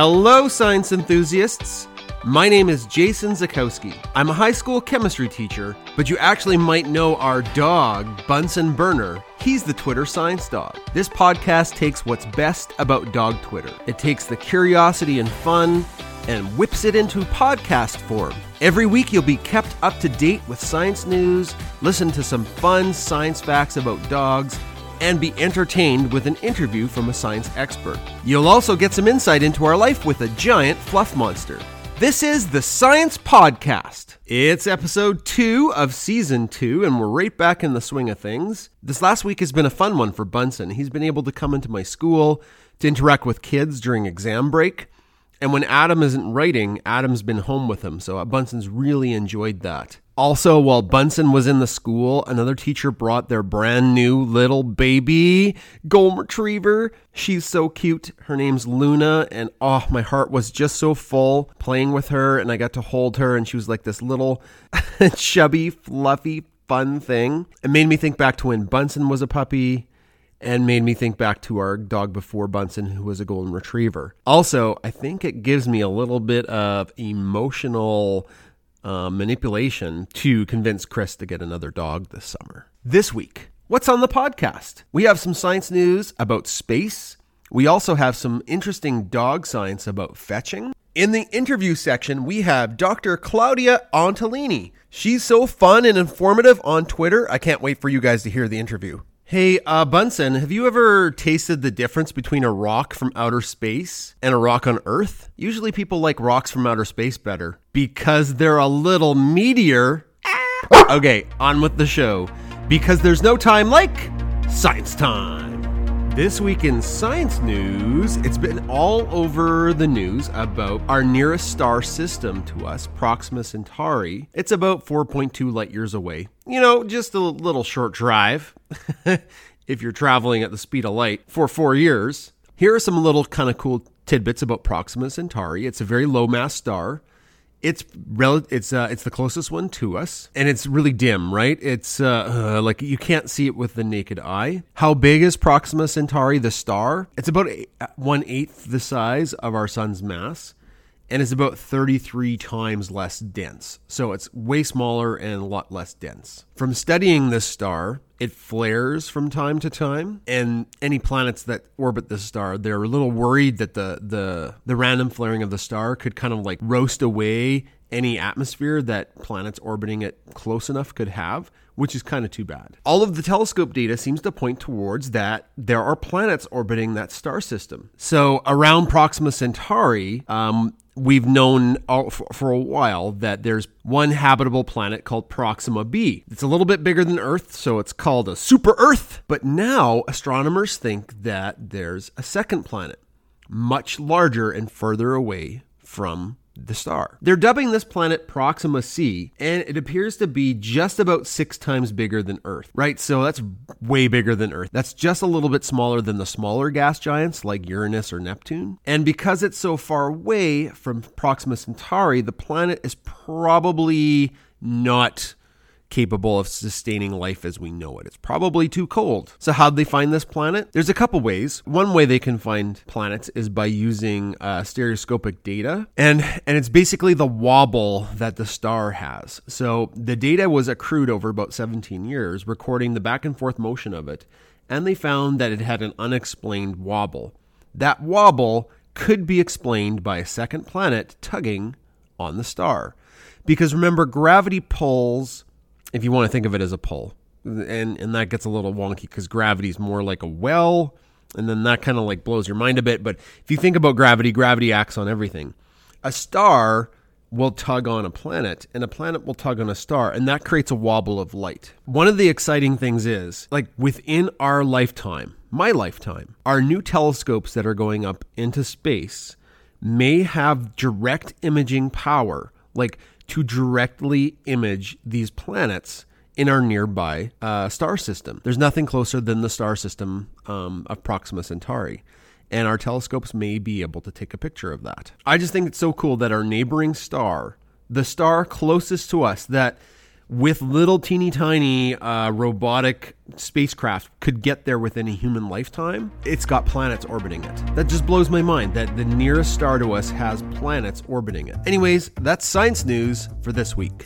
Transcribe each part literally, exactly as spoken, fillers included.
Hello, science enthusiasts. My name is Jason Zakowski. I'm a high school chemistry teacher, but you actually might know our dog, Bunsen Burner. He's the Twitter science dog. This podcast takes what's best about dog Twitter. It takes the curiosity and fun and whips it into podcast form. Every week you'll be kept up to date with science news, listen to some fun science facts about dogs, and be entertained with an interview from a science expert. You'll also get some insight into our life with a giant fluff monster. This is the Science Podcast. It's episode two of season two, and we're right back in the swing of things. This last week has been a fun one for Bunsen. He's been able to come into my school to interact with kids during exam break. And when Adam isn't writing, Adam's been home with him, so Bunsen's really enjoyed that. Also, while Bunsen was in the school, another teacher brought their brand new little baby golden retriever. She's so cute. Her name's Luna, and oh, my heart was just so full playing with her, and I got to hold her, and she was like this little chubby, fluffy, fun thing. It made me think back to when Bunsen was a puppy, and made me think back to our dog before Bunsen, who was a golden retriever. Also, I think it gives me a little bit of emotional uh, manipulation to convince Chris to get another dog this summer. This week, what's on the podcast? We have some science news about space. We also have some interesting dog science about fetching. In the interview section, we have Doctor Claudia Ontolini. She's so fun and informative on Twitter. I can't wait for you guys to hear the interview. Hey, uh, Bunsen, have you ever tasted the difference between a rock from outer space and a rock on Earth? Usually people like rocks from outer space better because they're a little meatier. Okay, on with the show. Because there's no time like science time. This week in science news, it's been all over the news about our nearest star system to us, Proxima Centauri. It's about four point two light years away. You know, just a little short drive if you're traveling at the speed of light for four years. Here are some little kind of cool tidbits about Proxima Centauri. It's a very low mass star. It's rel- it's uh, it's the closest one to us, and it's really dim, right? It's uh, uh, like you can't see it with the naked eye. How big is Proxima Centauri, the star? It's about one-eighth the size of our sun's mass, and it's about thirty-three times less dense. So it's way smaller and a lot less dense. From studying this star, it flares from time to time, and any planets that orbit this star, they're a little worried that the the the random flaring of the star could kind of like roast away any atmosphere that planets orbiting it close enough could have, which is kind of too bad. All of the telescope data seems to point towards that there are planets orbiting that star system. So around Proxima Centauri, um, we've known for, for a while that there's one habitable planet called Proxima b. It's a little bit bigger than Earth, so it's called a super Earth. But now astronomers think that there's a second planet, much larger and further away from the star. They're dubbing this planet Proxima c, and it appears to be just about six times bigger than Earth, right? So that's way bigger than Earth. That's just a little bit smaller than the smaller gas giants like Uranus or Neptune. And because it's so far away from Proxima Centauri, the planet is probably not capable of sustaining life as we know it. It's probably too cold. So how'd they find this planet? There's a couple ways. One way they can find planets is by using uh, stereoscopic data. And, and it's basically the wobble that the star has. So the data was accrued over about seventeen years, recording the back and forth motion of it. And they found that it had an unexplained wobble. That wobble could be explained by a second planet tugging on the star. Because remember, gravity pulls, if you want to think of it as a pull. And and that gets a little wonky because gravity is more like a well, and then that kind of like blows your mind a bit. But if you think about gravity, gravity acts on everything. A star will tug on a planet, and a planet will tug on a star, and that creates a wobble of light. One of the exciting things is, like within our lifetime, my lifetime, our new telescopes that are going up into space may have direct imaging power, like to directly image these planets in our nearby uh, star system. There's nothing closer than the star system um, of Proxima Centauri, and our telescopes may be able to take a picture of that. I just think it's so cool that our neighboring star, the star closest to us, that with little teeny tiny uh, robotic spacecraft could get there within a human lifetime, it's got planets orbiting it. That just blows my mind that the nearest star to us has planets orbiting it. Anyways, that's science news for this week.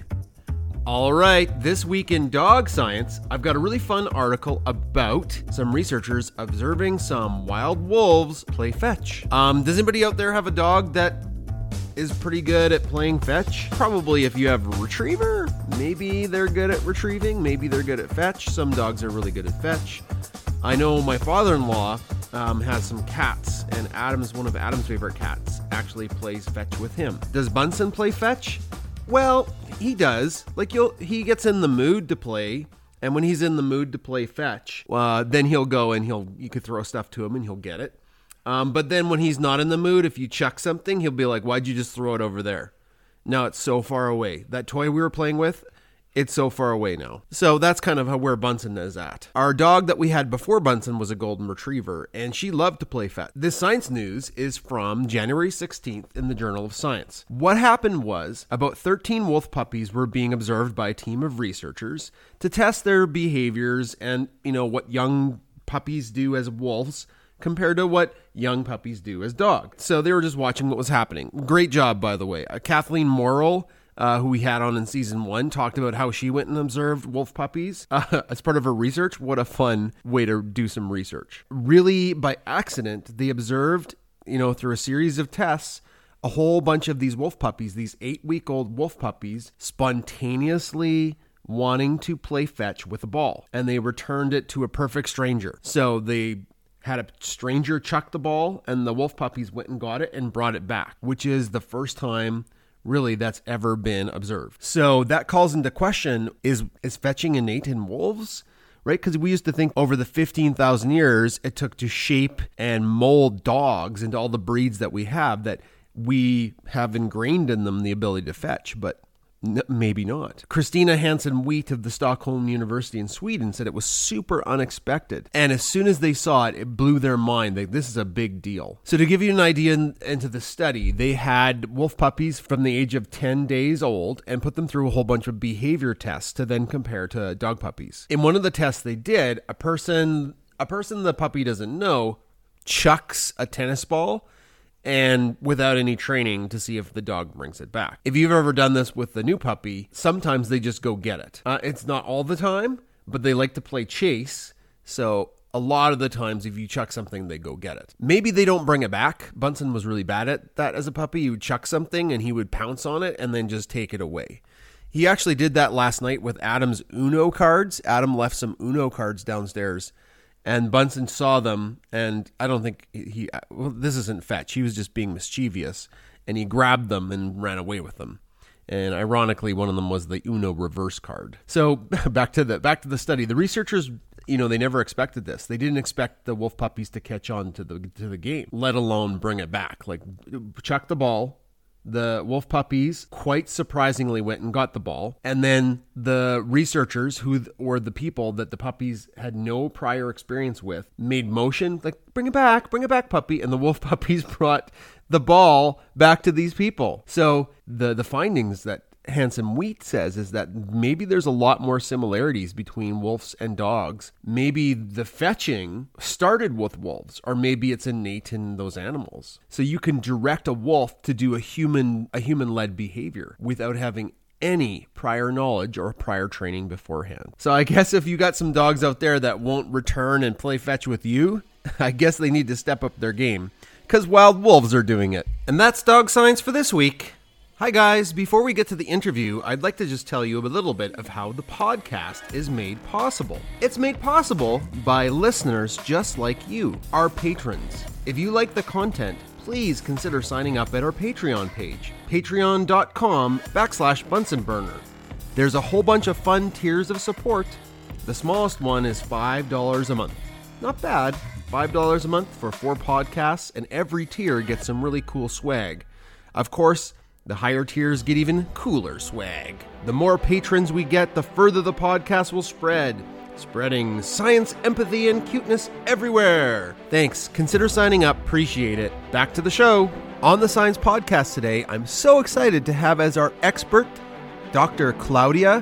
All right, this week in dog science, I've got a really fun article about some researchers observing some wild wolves play fetch. Um, does anybody out there have a dog that is pretty good at playing fetch? Probably if you have a retriever, maybe they're good at retrieving, maybe they're good at fetch. Some dogs are really good at fetch. I know my father-in-law um, has some cats, and Adam's one of Adam's favorite cats actually plays fetch with him. Does Bunsen play fetch? Well, he does. Like you'll, he gets in the mood to play, and when he's in the mood to play fetch, uh, then he'll go and he'll you could throw stuff to him and he'll get it. Um, but then when he's not in the mood, if you chuck something, he'll be like, "Why'd you just throw it over there? Now it's so far away. That toy we were playing with, it's so far away now." So that's kind of how, where Bunsen is at. Our dog that we had before Bunsen was a golden retriever, and she loved to play fetch. This science news is from January sixteenth in the Journal of Science. What happened was about thirteen wolf puppies were being observed by a team of researchers to test their behaviors and, you know, what young puppies do as wolves compared to what young puppies do as dogs. So they were just watching what was happening. Great job, by the way. Uh, Kathleen Morrill, Uh, who we had on in season one, talked about how she went and observed wolf puppies uh, as part of her research. What a fun way to do some research. Really, by accident, they observed, you know, through a series of tests, a whole bunch of these wolf puppies, these eight-week-old wolf puppies, spontaneously wanting to play fetch with a ball. And they returned it to a perfect stranger. So they had a stranger chuck the ball, and the wolf puppies went and got it and brought it back, which is the first time really that's ever been observed. So that calls into question, is is fetching innate in wolves? Right? Because we used to think over the fifteen thousand years it took to shape and mold dogs into all the breeds that we have, that we have ingrained in them the ability to fetch, but N- maybe not. Christina Hansen Wheat of the Stockholm University in Sweden said it was super unexpected. And as soon as they saw it, it blew their mind. Like, this is a big deal. So to give you an idea in, into the study, they had wolf puppies from the age of ten days old and put them through a whole bunch of behavior tests to then compare to dog puppies. In one of the tests they did, a person, a person the puppy doesn't know chucks a tennis ball, and without any training to see if the dog brings it back. If you've ever done this with the new puppy, sometimes they just go get it. Uh, it's not all the time, but they like to play chase. So a lot of the times, if you chuck something, they go get it. Maybe they don't bring it back. Bunsen was really bad at that as a puppy. He would chuck something and he would pounce on it and then just take it away. He actually did that last night with Adam's Uno cards. Adam left some Uno cards downstairs, and Bunsen saw them, and I don't think he, well, this isn't fetch. He was just being mischievous, and he grabbed them and ran away with them. And ironically, one of them was the Uno reverse card. So back to the back to the study. The researchers, you know, they never expected this. They didn't expect the wolf puppies to catch on to the to the game, let alone bring it back. Like, chuck the ball. The wolf puppies, quite surprisingly, went and got the ball. And then the researchers, who were the people that the puppies had no prior experience with, made motion, like, bring it back, bring it back, puppy. And the wolf puppies brought the ball back to these people. So the, the findings that Hansen Wheat says is that maybe there's a lot more similarities between wolves and dogs. Maybe the fetching started with wolves, or maybe it's innate in those animals. So you can direct a wolf to do a human a human-led behavior without having any prior knowledge or prior training beforehand. So I guess if you got some dogs out there that won't return and play fetch with you, I guess they need to step up their game, because wild wolves are doing it. And that's dog science for this week. Hi guys, before we get to the interview, I'd like to just tell you a little bit of how the podcast is made possible. It's made possible by listeners just like you, our patrons. If you like the content, please consider signing up at our Patreon page, patreon.com backslash Bunsen Burner. There's a whole bunch of fun tiers of support. The smallest one is five dollars a month. Not bad, five dollars a month for four podcasts, and every tier gets some really cool swag. Of course, the higher tiers get even cooler swag. The more patrons we get, the further the podcast will spread, spreading science, empathy, and cuteness everywhere. Thanks. Consider signing up. Appreciate it. Back to the show. On the Science Podcast today, I'm so excited to have as our expert Doctor Claudia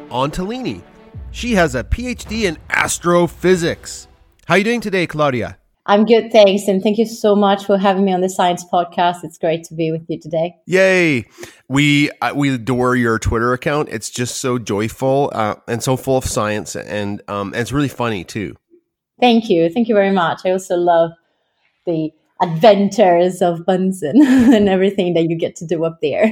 Ontolini. She has a P H D in astrophysics. How are you doing today, Claudia? I'm good, thanks. And thank you so much for having me on the Science Podcast. It's great to be with you today. Yay. We uh, we adore your Twitter account. It's just so joyful uh, and so full of science. And, um, and it's really funny, too. Thank you. Thank you very much. I also love the adventures of Bunsen and everything that you get to do up there.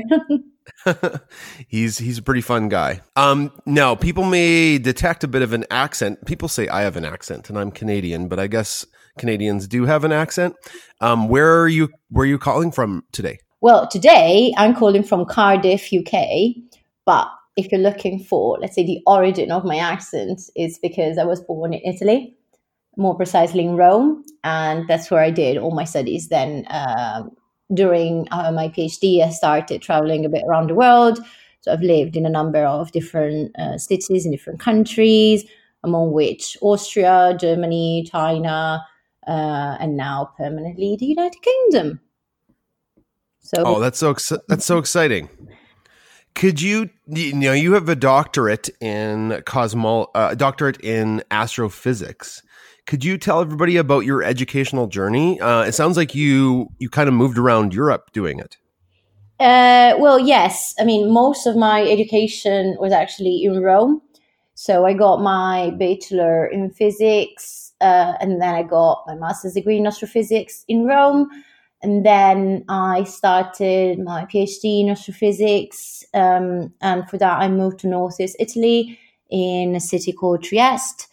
he's he's a pretty fun guy. Um, now, people may detect a bit of an accent. People say I have an accent, and I'm Canadian, but I guess Canadians do have an accent. Um, where are you? Where are you calling from today? Well, today I'm calling from Cardiff, U K. But if you're looking for, let's say, the origin of my accent, it's because I was born in Italy, more precisely in Rome, and that's where I did all my studies. Then um, during uh, my PhD, I started traveling a bit around the world. So I've lived in a number of different uh, cities in different countries, among which Austria, Germany, China, uh, and now permanently the United Kingdom. So, oh, that's so ex- that's so exciting. Could you, you know, you have a doctorate in cosmo, uh, doctorate in astrophysics. Could you tell everybody about your educational journey? Uh, it sounds like you you kind of moved around Europe doing it. Uh, well, yes. I mean, most of my education was actually in Rome. So I got my bachelor in physics, uh, and then I got my master's degree in astrophysics in Rome. And then I started my PhD in astrophysics. Um, and for that, I moved to Northeast Italy in a city called Trieste.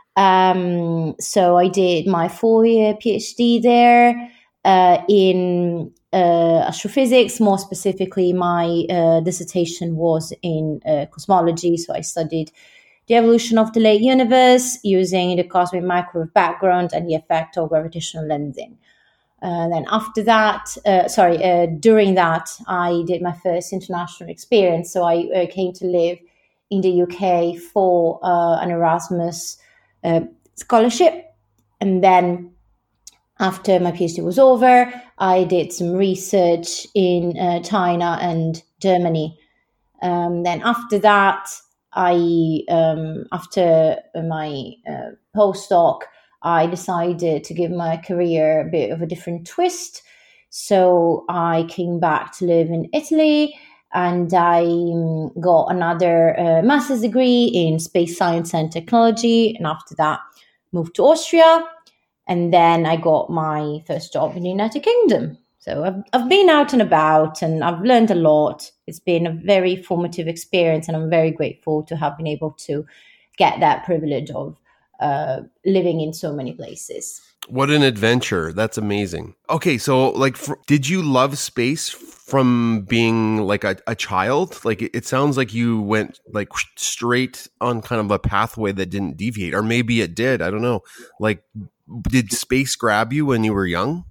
Um, so I did my four-year PhD there uh, in uh, astrophysics. More specifically, my uh, dissertation was in uh, cosmology. So I studied the evolution of the late universe using the cosmic microwave background and the effect of gravitational lensing. Uh, then after that, uh, sorry, uh, during that, I did my first international experience. So I uh, came to live in the U K for uh, an Erasmus Uh, scholarship. And then after my PhD was over, I did some research in uh, China and Germany. Um, then after that, I um, after my uh, postdoc, I decided to give my career a bit of a different twist. So I came back to live in Italy. And I got another uh, master's degree in space science and technology. And after that, moved to Austria. And then I got my first job in the United Kingdom. So I've, I've been out and about and I've learned a lot. It's been a very formative experience. And I'm very grateful to have been able to get that privilege of uh, living in so many places. What an adventure. That's amazing. Okay, so like, for, did you love space from being like a, a child? Like, it, it sounds like you went like straight on kind of a pathway that didn't deviate, or maybe it did. I don't know. Like, did space grab you when you were young?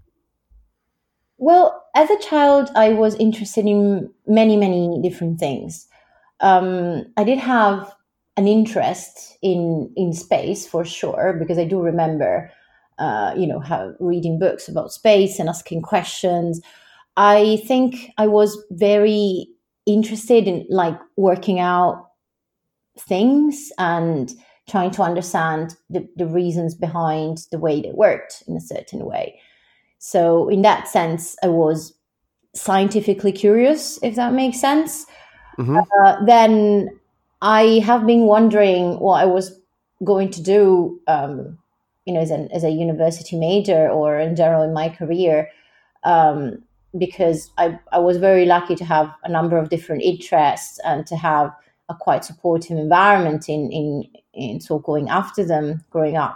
Well, as a child, I was interested in many, many different things. Um, I did have an interest in, in space for sure, because I do remember Uh, you know, have, reading books about space and asking questions. I think I was very interested in like working out things and trying to understand the, the reasons behind the way they worked in a certain way. So in that sense, I was scientifically curious, if that makes sense. Mm-hmm. Uh, then I have been wondering what I was going to do um, you know, as an as a university major or in general in my career, um, because I, I was very lucky to have a number of different interests and to have a quite supportive environment in in, in so going after them growing up.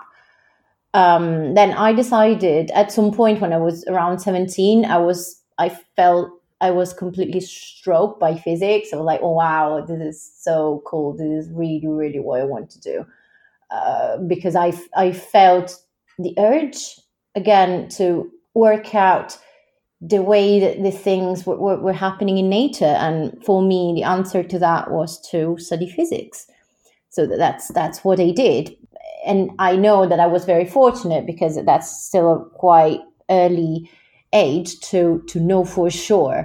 Um, then I decided at some point when I was around seventeen, I was I felt I was completely struck by physics. I was like, oh wow, this is so cool. This is really, really what I want to do. Uh, because I, I felt the urge again to work out the way that the things were, were, were happening in nature. And for me, the answer to that was to study physics. So that that's, that's what I did. And I know that I was very fortunate because that's still a quite early age to, to know for sure.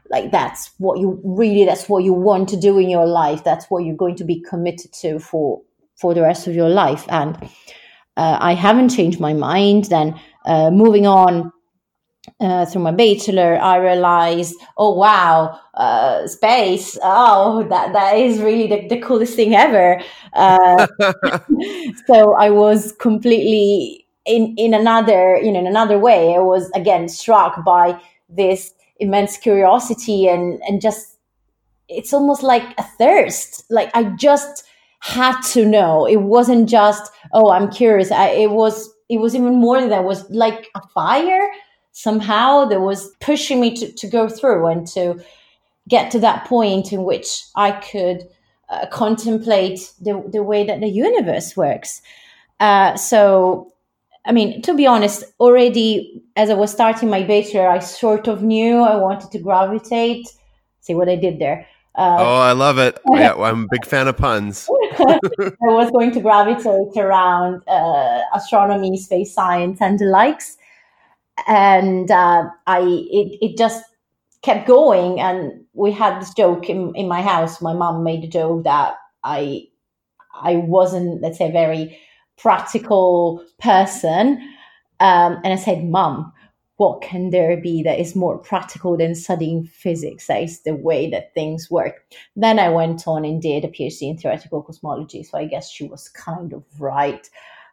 like that's what you really, that's what you want to do in your life. That's what you're going to be committed to for, for the rest of your life. And uh, I haven't changed my mind. Then uh, moving on uh, through my bachelor, I realized, oh, wow, uh, space. Oh, that, that is really the, the coolest thing ever. Uh, so I was completely in, in another, you know, in another way. I was again struck by this immense curiosity and and just, it's almost like a thirst. Like I just had to know. It wasn't just, oh, I'm curious. I, it was it was even more than that. It was like a fire somehow that was pushing me to, to go through and to get to that point in which I could uh, contemplate the, the way that the universe works. Uh, so I mean, to be honest, already as I was starting my bachelor, I sort of knew I wanted to gravitate. See what I did there. Uh, oh, I love it. Yeah, well, I'm a big fan of puns. I was going to gravitate around uh, astronomy, space science, and the likes. And uh, I, it, it just kept going. And we had this joke in, in my house. My mom made a joke that I, I wasn't, let's say, very practical person. Um, and I said, Mom, what can there be that is more practical than studying physics? That is the way that things work. Then I went on and did a PhD in theoretical cosmology. So I guess she was kind of right.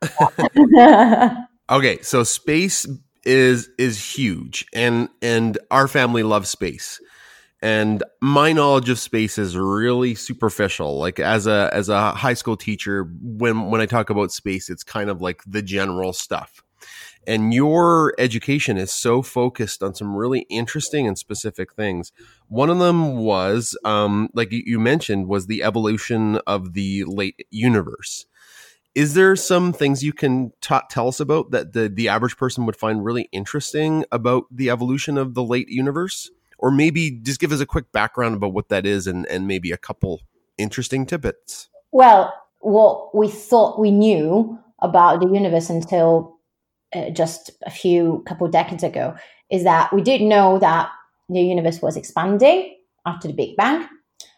Okay, so space is is huge, and and our family loves space. And my knowledge of space is really superficial. Like as a as a high school teacher, when when I talk about space, it's kind of like the general stuff. And your education is so focused on some really interesting and specific things. One of them was, um, like you mentioned, was the evolution of the late universe. Is there some things you can ta- tell us about that the, the average person would find really interesting about the evolution of the late universe? Or maybe just give us a quick background about what that is and, and maybe a couple interesting tidbits. Well, what we thought we knew about the universe until uh, just a few couple decades ago is that we did know that the universe was expanding after the Big Bang.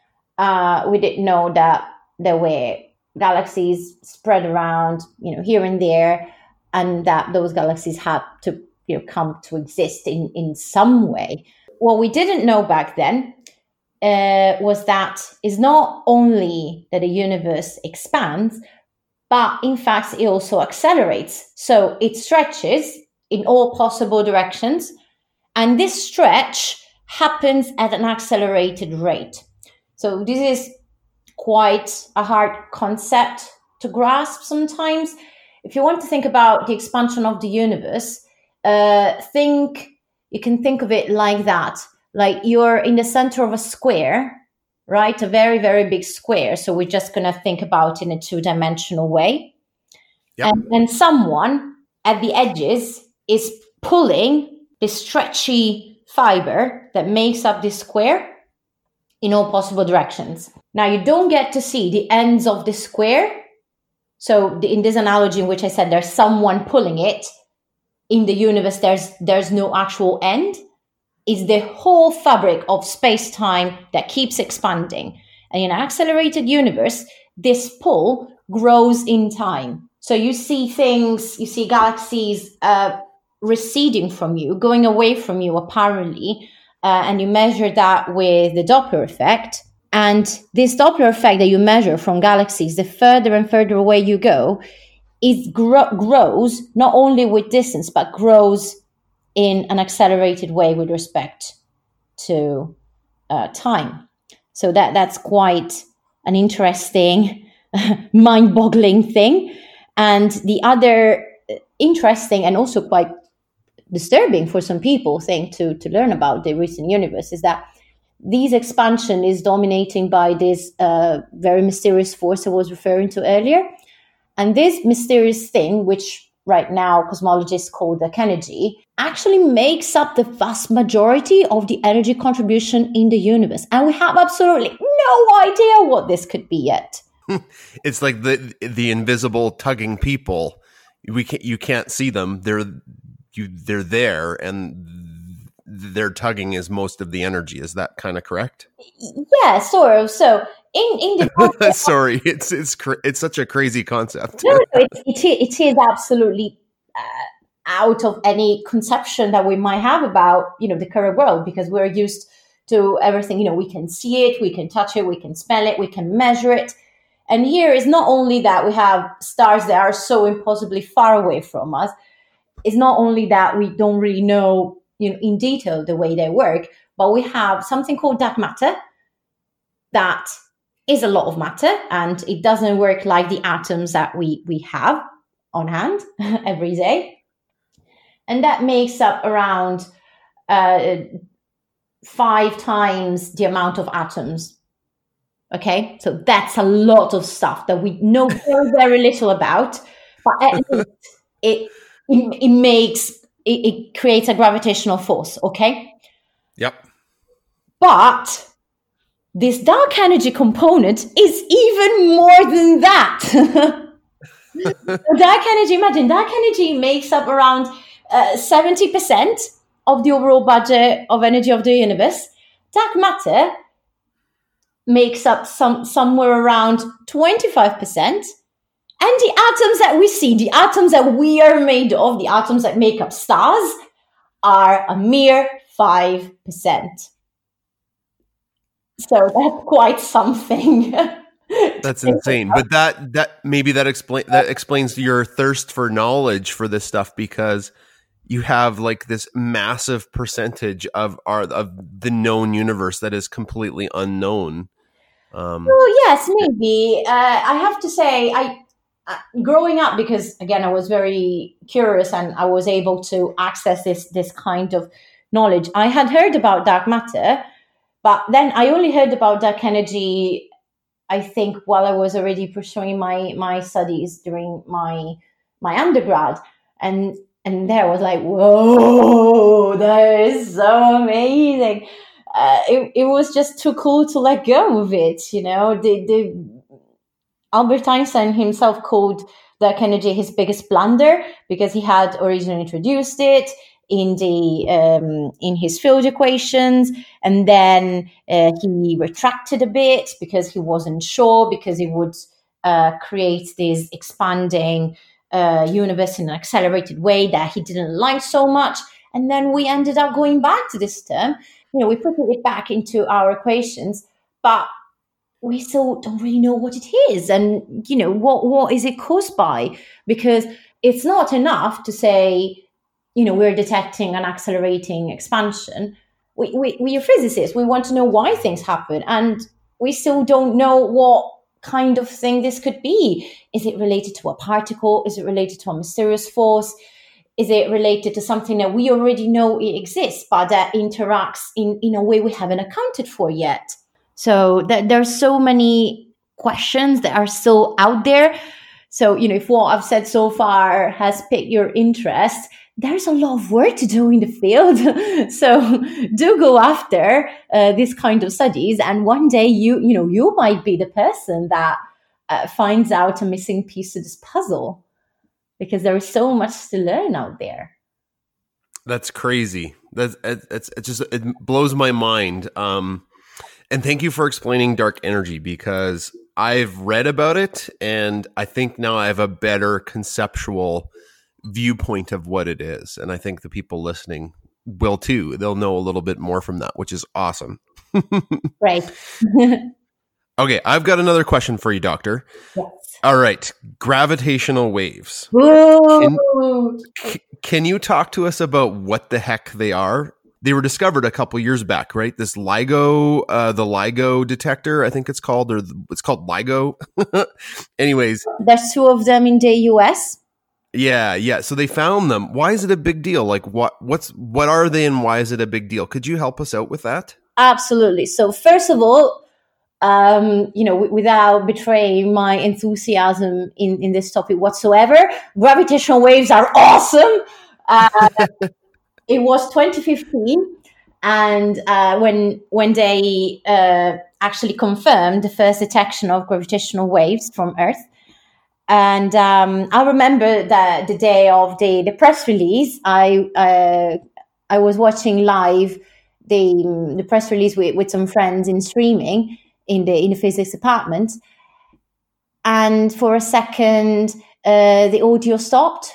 Uh, we didn't know that there were galaxies spread around, you know, here and there, and that those galaxies had to, you know, come to exist in, in some way. What we didn't know back then uh, was that it's not only that the universe expands, but in fact, it also accelerates. So it stretches in all possible directions. And this stretch happens at an accelerated rate. So this is quite a hard concept to grasp sometimes. If you want to think about the expansion of the universe, uh, think... you can think of it like that, like you're in the center of a square, right? A very, very big square. So we're just going to think about it in a two-dimensional way. Yep. And, and someone at the edges is pulling the stretchy fiber that makes up this square in all possible directions. Now, you don't get to see the ends of the square. So in this analogy in which I said there's someone pulling it, in the universe, there's there's no actual end. It's the whole fabric of space-time that keeps expanding. And in an accelerated universe, this pull grows in time. So you see things, you see galaxies uh, receding from you, going away from you, apparently, uh, and you measure that with the Doppler effect. And this Doppler effect that you measure from galaxies, the further and further away you go, it gro- grows not only with distance, but grows in an accelerated way with respect to uh, time. So that that's quite an interesting, mind-boggling thing. And the other interesting and also quite disturbing for some people thing to, to learn about the recent universe is that this expansion is dominating by this uh, very mysterious force I was referring to earlier. And this mysterious thing, which right now cosmologists call the dark energy, actually makes up the vast majority of the energy contribution in the universe. And we have absolutely no idea what this could be yet. It's like the the invisible tugging people. We can't, you can't see them. They're you. They're there, and their tugging is most of the energy. Is that kind of correct? Yeah, sort of. So in in the sorry, it's it's cr- it's such a crazy concept. no, no, it, it, it is absolutely uh, out of any conception that we might have about, you know, the current world, because we're used to everything. You know, we can see it, we can touch it, we can smell it, we can measure it. And here is not only that we have stars that are so impossibly far away from us. It's not only that we don't really know, you know, in detail the way they work, but we have something called dark matter that is a lot of matter, and it doesn't work like the atoms that we, we have on hand every day. And that makes up around uh, five times the amount of atoms. Okay, so that's a lot of stuff that we know very, very little about, but at least it It, it makes it, it creates a gravitational force. Okay. Yep. But this dark energy component is even more than that. Dark energy, imagine dark energy makes up around uh, seventy percent of the overall budget of energy of the universe. Dark matter makes up some somewhere around twenty-five percent. And the atoms that we see, the atoms that we are made of, the atoms that make up stars, are a mere five percent. So that's quite something. That's insane. But that that maybe that explain that explains your thirst for knowledge for this stuff, because you have like this massive percentage of our of the known universe that is completely unknown. Um, well, yes, maybe. Uh, I have to say, I. Growing up, because again, I was very curious and I was able to access this this kind of knowledge. I had heard about dark matter, but then I only heard about dark energy, I think, while I was already pursuing my my studies during my my undergrad, and and there I was like, whoa, that is so amazing. Uh, it it was just too cool to let go of it, you know. The the Albert Einstein himself called dark energy his biggest blunder, because he had originally introduced it in the um, in his field equations, and then uh, he retracted a bit because he wasn't sure, because it would uh, create this expanding uh, universe in an accelerated way that he didn't like so much. And then we ended up going back to this term. You know, we put it back into our equations, but we still don't really know what it is, and you know what what is it caused by, because it's not enough to say, you know, we're detecting an accelerating expansion. We, we we are physicists. We want to know why things happen, and we still don't know what kind of thing this could be. Is it related to a particle? Is it related to a mysterious force? Is it related to something that we already know it exists, but that interacts in in a way we haven't accounted for yet? So th- there's so many questions that are still out there. So, you know, if what I've said so far has piqued your interest, there's a lot of work to do in the field. So do go after uh, this kind of studies. And one day, you, you know, you might be the person that uh, finds out a missing piece of this puzzle, because there is so much to learn out there. That's crazy. That's it's it just it blows my mind. Um, And thank you for explaining dark energy, because I've read about it and I think now I have a better conceptual viewpoint of what it is. And I think the people listening will too. They'll know a little bit more from that, which is awesome. Right. Okay, I've got another question for you, Doctor. Yes. All right, gravitational waves. Can, can you talk to us about what the heck they are? They were discovered a couple years back, right? This LIGO, uh, the LIGO detector, I think it's called, or it's called LIGO. Anyways. There's two of them in the U S. Yeah, yeah. So they found them. Why is it a big deal? Like, what, what's, what are they, and why is it a big deal? Could you help us out with that? Absolutely. So first of all, um, you know, w- without betraying my enthusiasm in, in this topic whatsoever, gravitational waves are awesome. Uh, It was twenty fifteen, and uh, when when they uh, actually confirmed the first detection of gravitational waves from Earth. And um, I remember that the day of the, the press release, I uh, I was watching live the the press release with, with some friends in streaming in the in the physics department, and for a second uh, the audio stopped,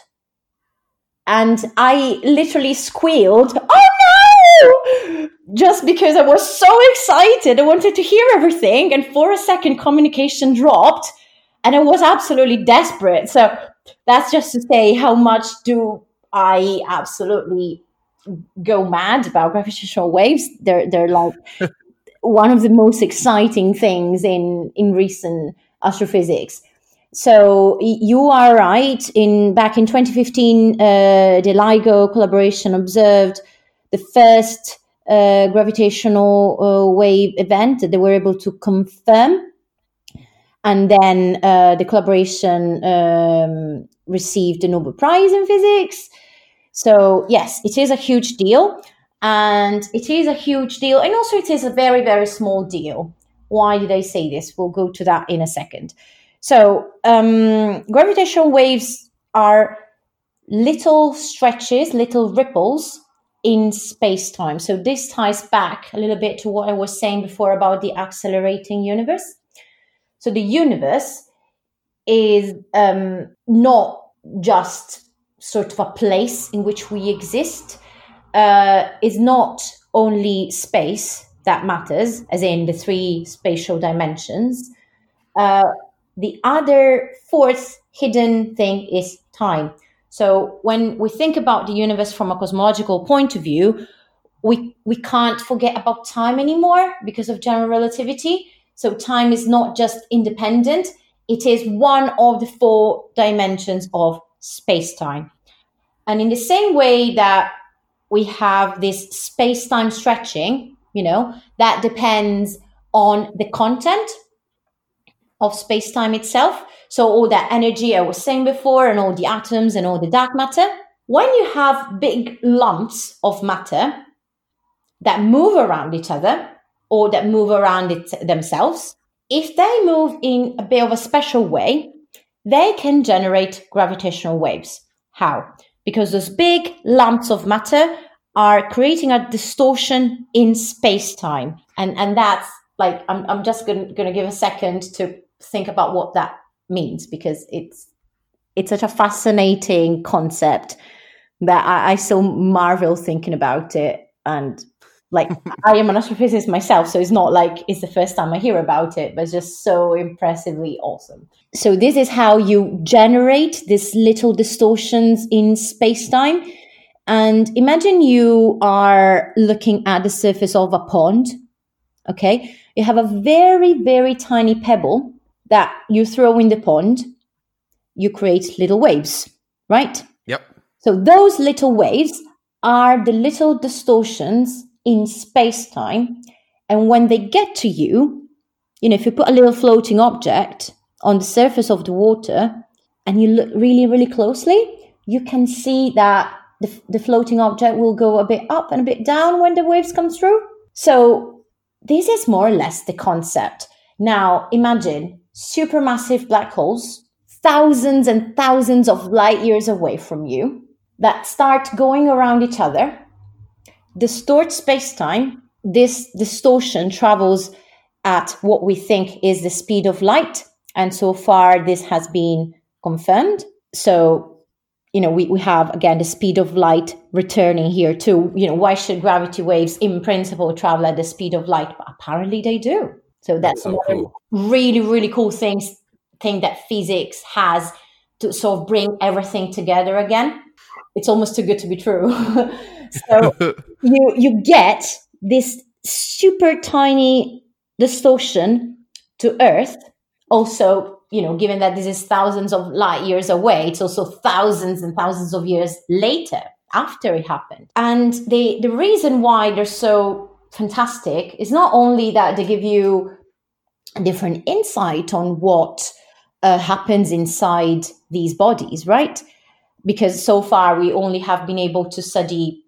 and I literally squealed, "Oh no!" Just because I was so excited. I wanted to hear everything, and for a second communication dropped, and I was absolutely desperate. So that's just to say how much do I absolutely go mad about gravitational waves. They're they're like one of the most exciting things in in recent astrophysics. So you are right. In back in twenty fifteen, uh, the LIGO collaboration observed the first uh, gravitational uh, wave event that they were able to confirm, and then uh, the collaboration um, received the Nobel Prize in Physics. So yes, it is a huge deal, and it is a huge deal, and also it is a very, very small deal. Why did I say this? We'll go to that in a second. So um, gravitational waves are little stretches, little ripples in space-time. So this ties back a little bit to what I was saying before about the accelerating universe. So the universe is um, not just sort of a place in which we exist, uh, is not only space that matters, as in the three spatial dimensions. Uh, the other fourth hidden thing is time. So when we think about the universe from a cosmological point of view, we we can't forget about time anymore because of general relativity. So time is not just independent, it is one of the four dimensions of space-time. And in the same way that we have this space-time stretching, you know, that depends on the content of space-time itself. So all that energy I was saying before, and all the atoms and all the dark matter. When you have big lumps of matter that move around each other, or that move around it themselves, if they move in a bit of a special way, they can generate gravitational waves. How? Because those big lumps of matter are creating a distortion in space-time. And, and that's like, I'm, I'm just going to give a second to think about what that means, because it's it's such a fascinating concept that I, I still marvel thinking about it. And like, I am an astrophysicist myself, so it's not like it's the first time I hear about it, but it's just so impressively awesome. So this is how you generate these little distortions in space-time. And imagine you are looking at the surface of a pond, okay? You have a very, very tiny pebble that you throw in the pond. You create little waves, right? Yep. So those little waves are the little distortions in space-time. And when they get to you, you know, if you put a little floating object on the surface of the water and you look really, really closely, you can see that the, the floating object will go a bit up and a bit down when the waves come through. So this is more or less the concept. Now, imagine supermassive black holes, thousands and thousands of light years away from you, that start going around each other, distort space-time. This distortion travels at what we think is the speed of light. And so far, this has been confirmed. So, you know, we, we have, again, the speed of light returning here too. You know, why should gravity waves in principle travel at the speed of light? But apparently they do. So that's, that's so another cool. really, really cool thing, thing that physics has to sort of bring everything together again. It's almost too good to be true. So you you get this super tiny distortion to Earth. Also, you know, given that this is thousands of light years away, it's also thousands and thousands of years later after it happened. And the, the reason why they're so fantastic is not only that they give you a different insight on what uh, happens inside these bodies, right? Because so far we only have been able to study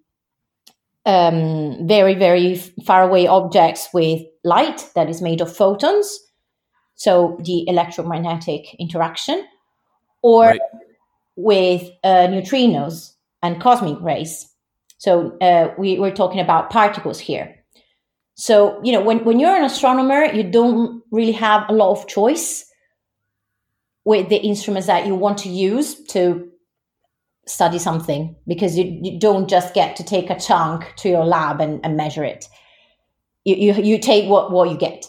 um, very, very far away objects with light that is made of photons. So the electromagnetic interaction, or right. with uh, neutrinos and cosmic rays. So uh, we, we're talking about particles here. So, you know, when, when you're an astronomer, you don't really have a lot of choice with the instruments that you want to use to study something, because you, you don't just get to take a chunk to your lab and, and measure it. You, you, you take what, what you get.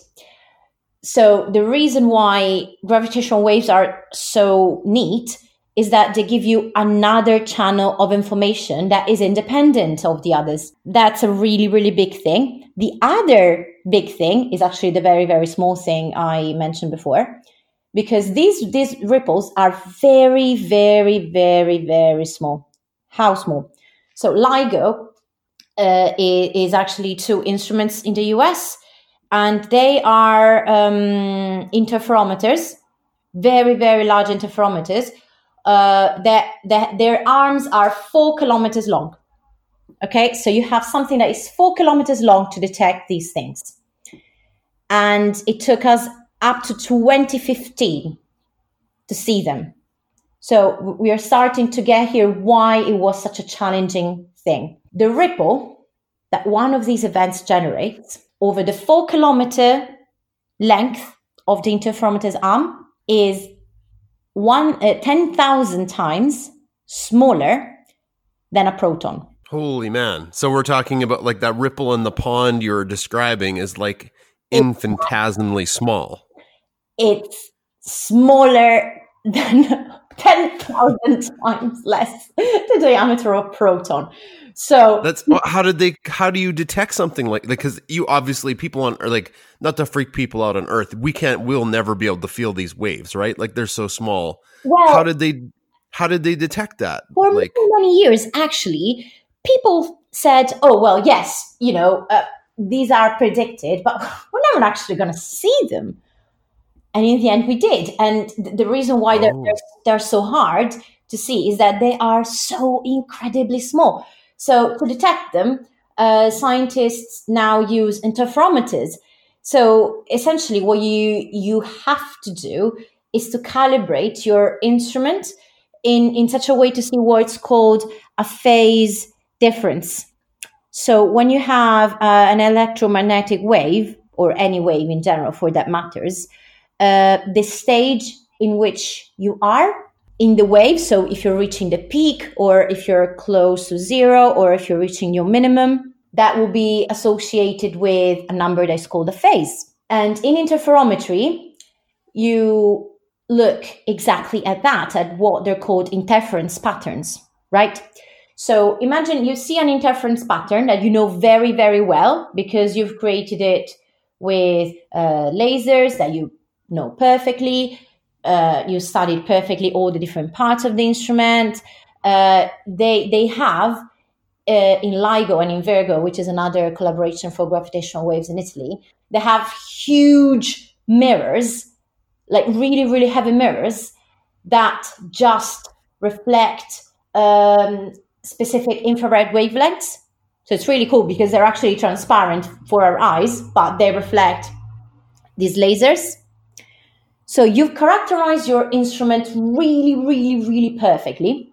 So the reason why gravitational waves are so neat is that they give you another channel of information that is independent of the others. That's a really, really big thing. The other big thing is actually the very, very small thing I mentioned before, because these, these ripples are very, very, very, very small. How small? So LIGO uh, is actually two instruments in the U S, and they are um, interferometers, very, very large interferometers. Uh, that, that their arms are four kilometers long. Okay, so you have something that is four kilometers long to detect these things. And it took us up to twenty fifteen to see them. So we are starting to get here why it was such a challenging thing. The ripple that one of these events generates over the four kilometer length of the interferometer's arm is one uh, ten thousand times smaller than a proton. Holy man. So we're talking about like that ripple in the pond you're describing is like infinitesimally small. It's smaller than ten thousand times less the diameter of proton. So that's how did they how do you detect something like, because you obviously people on are like, not to freak people out on Earth, we can't we'll never be able to feel these waves, right? Like they're so small. Well, how did they how did they detect that? For like many, many years, actually, people said, oh, well, yes, you know, uh, these are predicted, but we're never actually going to see them. And in the end, we did. And th- the reason why oh. they're, they're, they're so hard to see is that they are so incredibly small. So to detect them, uh, scientists now use interferometers. So essentially what you you have to do is to calibrate your instrument in, in such a way to see what's called a phase difference. So when you have uh, an electromagnetic wave, or any wave in general for that matters, uh, the stage in which you are in the wave, so if you're reaching the peak, or if you're close to zero, or if you're reaching your minimum, that will be associated with a number that's called a phase. And in interferometry, you look exactly at that, at what they're called interference patterns, right? So imagine you see an interference pattern that you know very, very well because you've created it with uh, lasers that you know perfectly. Uh, you studied perfectly all the different parts of the instrument. Uh, they they have uh, in LIGO and in Virgo, which is another collaboration for gravitational waves in Italy, they have huge mirrors, like really, really heavy mirrors that just reflect um, specific infrared wavelengths. So it's really cool because they're actually transparent for our eyes, but they reflect these lasers. So you've characterized your instrument really, really, really perfectly.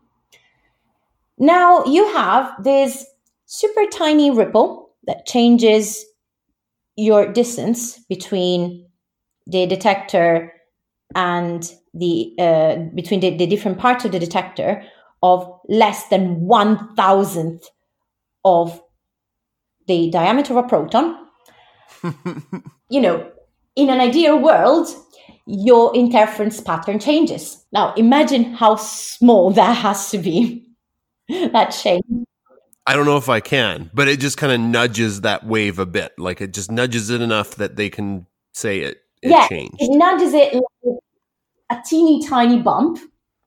Now you have this super tiny ripple that changes your distance between the detector and the uh, between the, the different parts of the detector of less than one thousandth of the diameter of a proton. You know, in an ideal world, your interference pattern changes. Now, imagine how small that has to be, that change. I don't know if I can, but it just kind of nudges that wave a bit. Like it just nudges it enough that they can say it, it yeah, changed. It nudges it like a teeny tiny bump.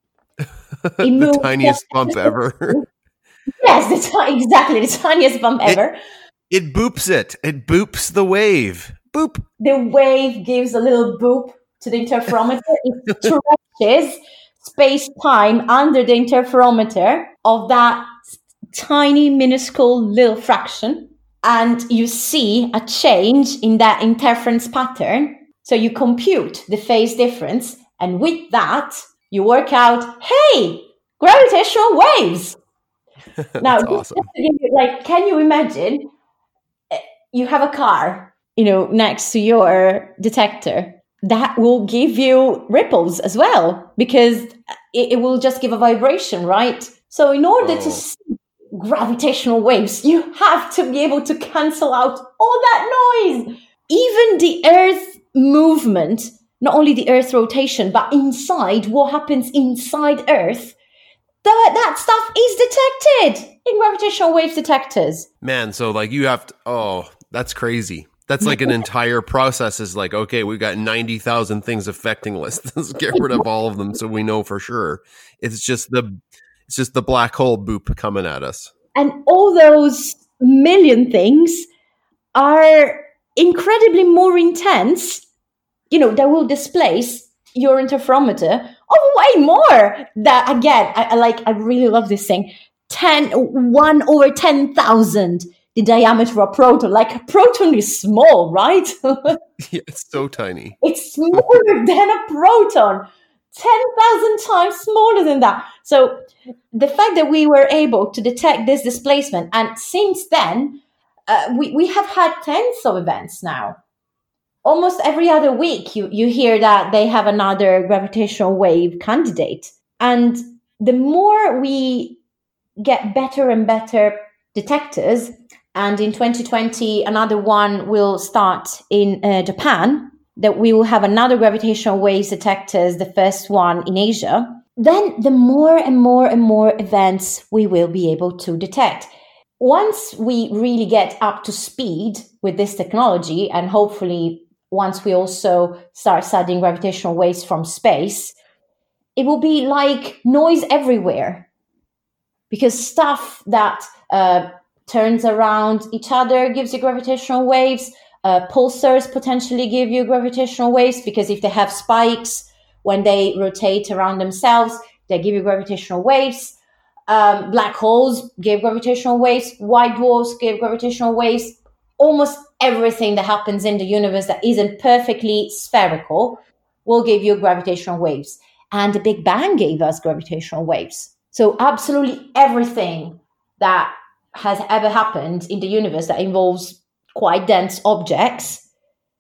The tiniest bump ever. Yes, the t- exactly, the tiniest bump ever. It, it boops it. It boops the wave. Boop. The wave gives a little boop to the interferometer. It stretches space-time under the interferometer of that tiny, minuscule little fraction. And you see a change in that interference pattern. So you compute the phase difference. And with that, you work out, hey, gravitational waves. Now, That's just awesome. to give you, like, can you imagine? uh, You have a car, you know, next to your detector that will give you ripples as well, because it, it will just give a vibration, right? So, in order to Oh, see gravitational waves, you have to be able to cancel out all that noise. Even the Earth movement, not only the Earth rotation, but inside, what happens inside Earth, that, that stuff is detected in gravitational wave detectors. man. So like you have to, oh, that's crazy. That's like an entire process is like, okay, we've got ninety thousand things affecting us. Let's get rid of all of them so we know for sure. It's just the, it's just the black hole boop coming at us. And all those million things are incredibly more intense, you know, that will displace your interferometer. Oh, way more. That again, I, I like, I really love this thing. ten, one over ten thousand, the diameter of a proton. Like a proton is small, right? Yeah, it's so tiny. It's smaller than a proton, ten thousand times smaller than that. So the fact that we were able to detect this displacement, and since then, uh, we, we have had tens of events now. Almost every other week, you, you hear that they have another gravitational wave candidate. And the more we get better and better detectors, and in twenty twenty, another one will start in uh, Japan, that we will have another gravitational waves detectors, the first one in Asia, then the more and more and more events we will be able to detect. Once we really get up to speed with this technology, and hopefully once we also start studying gravitational waves from space, it will be like noise everywhere. Because stuff that uh, turns around each other gives you gravitational waves. Uh, pulsars potentially give you gravitational waves, because if they have spikes, when they rotate around themselves, they give you gravitational waves. Um, black holes give gravitational waves. White dwarfs give gravitational waves. Almost everything that happens in the universe that isn't perfectly spherical will give you gravitational waves. And the Big Bang gave us gravitational waves. So absolutely everything that has ever happened in the universe that involves quite dense objects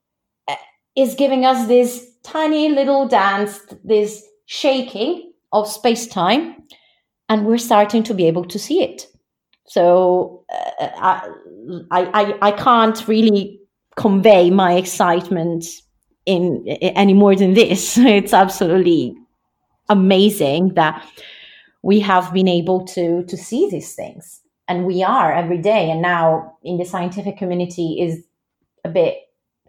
is giving us this tiny little dance, this shaking of space-time, and we're starting to be able to see it. So uh, I, I, I can't really convey my excitement in, in any more than this. It's absolutely amazing that we have been able to to see these things, and we are every day. And now in the scientific community is a bit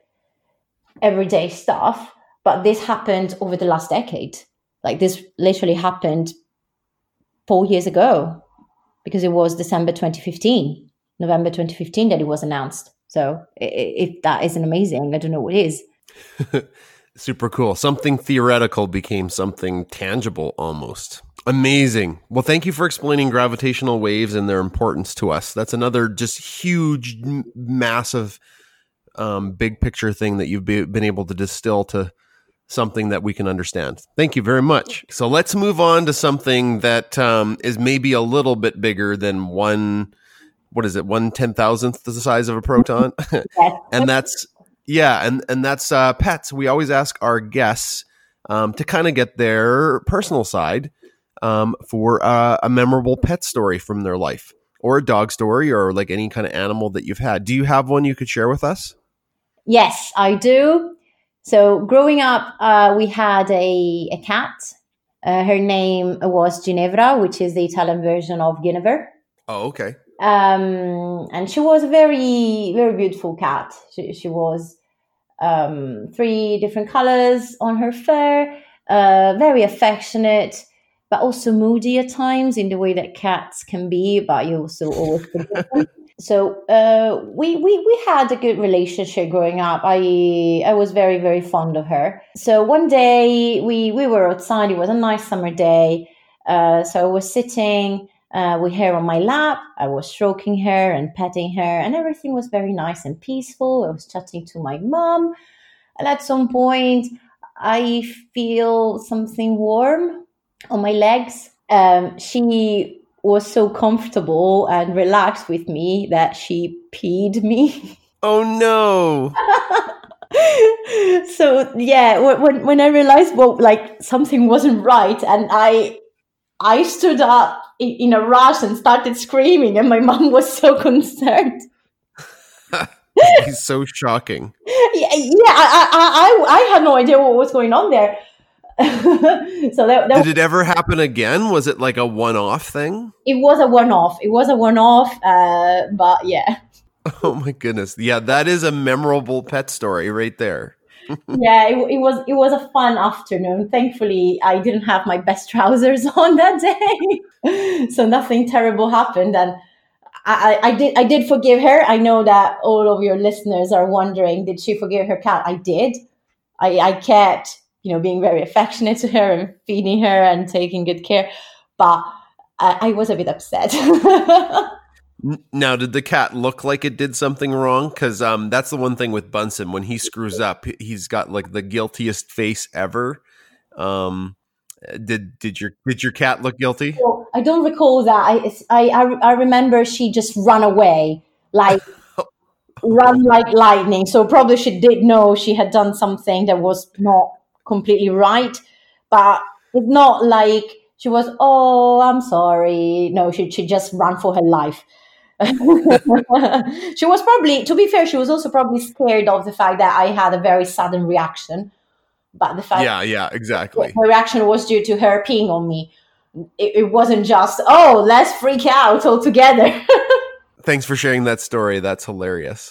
everyday stuff, but this happened over the last decade. Like this literally happened four years ago, because it was December twenty fifteen, November twenty fifteen that it was announced. So if that isn't amazing, I don't know what is. Super cool. Something theoretical became something tangible almost. Amazing. Well, thank you for explaining gravitational waves and their importance to us. That's another just huge, massive, um, big picture thing that you've be, been able to distill to something that we can understand. Thank you very much. So let's move on to something that um, is maybe a little bit bigger than one, what is it, one ten thousandth the size of a proton? And that's, yeah, and, and that's uh, pets. We always ask our guests um, to kind of get their personal side um, for uh, a memorable pet story from their life, or a dog story, or like any kind of animal that you've had. Do you have one you could share with us? Yes, I do. So growing up, uh, we had a, a cat. Uh, her name was Ginevra, which is the Italian version of Guinevere. Oh, okay. Um, and she was a very, very beautiful cat. She, she was um, three different colors on her fur, uh, very affectionate, but also moody at times in the way that cats can be, but you also always forgive them. So uh, we, we we had a good relationship growing up. I I was very, very fond of her. So one day we, we were outside. It was a nice summer day. Uh, so I was sitting uh, with her on my lap. I was stroking her and petting her, and everything was very nice and peaceful. I was chatting to my mom. And at some point, I feel something warm on my legs. Um, she was so comfortable and relaxed with me that she peed me. Oh no. So yeah, when when I realized, well, like something wasn't right, and I I stood up in, in a rush and started screaming, and my mom was so concerned. He's so shocking. Yeah, yeah, I, I, I, I had no idea what was going on there. So that, that did it ever happen again? Was it like a one-off thing? It was a one-off. It was a one-off, uh, but yeah. Oh my goodness! Yeah, that is a memorable pet story right there. Yeah, it, it was. It was a fun afternoon. Thankfully, I didn't have my best trousers on that day, so nothing terrible happened. And I, I did. I did forgive her. I know that all of your listeners are wondering, did she forgive her cat? I did. I, I kept, you know, being very affectionate to her and feeding her and taking good care, but I, I was a bit upset. Now, did the cat look like it did something wrong? Because um, that's the one thing with Bunsen. When he screws up, he's got like the guiltiest face ever. Um, did did your did your cat look guilty? Well, I don't recall that. I I I remember she just ran away, like run like lightning. So probably she did know she had done something that was not completely right, but it's not like she was, oh, I'm sorry. No, she she just ran for her life. She was probably, to be fair, she was also probably scared of the fact that I had a very sudden reaction. But the fact, yeah, yeah, exactly. her reaction was due to her peeing on me. It, it wasn't just, oh, let's freak out altogether. Thanks for sharing that story. That's hilarious.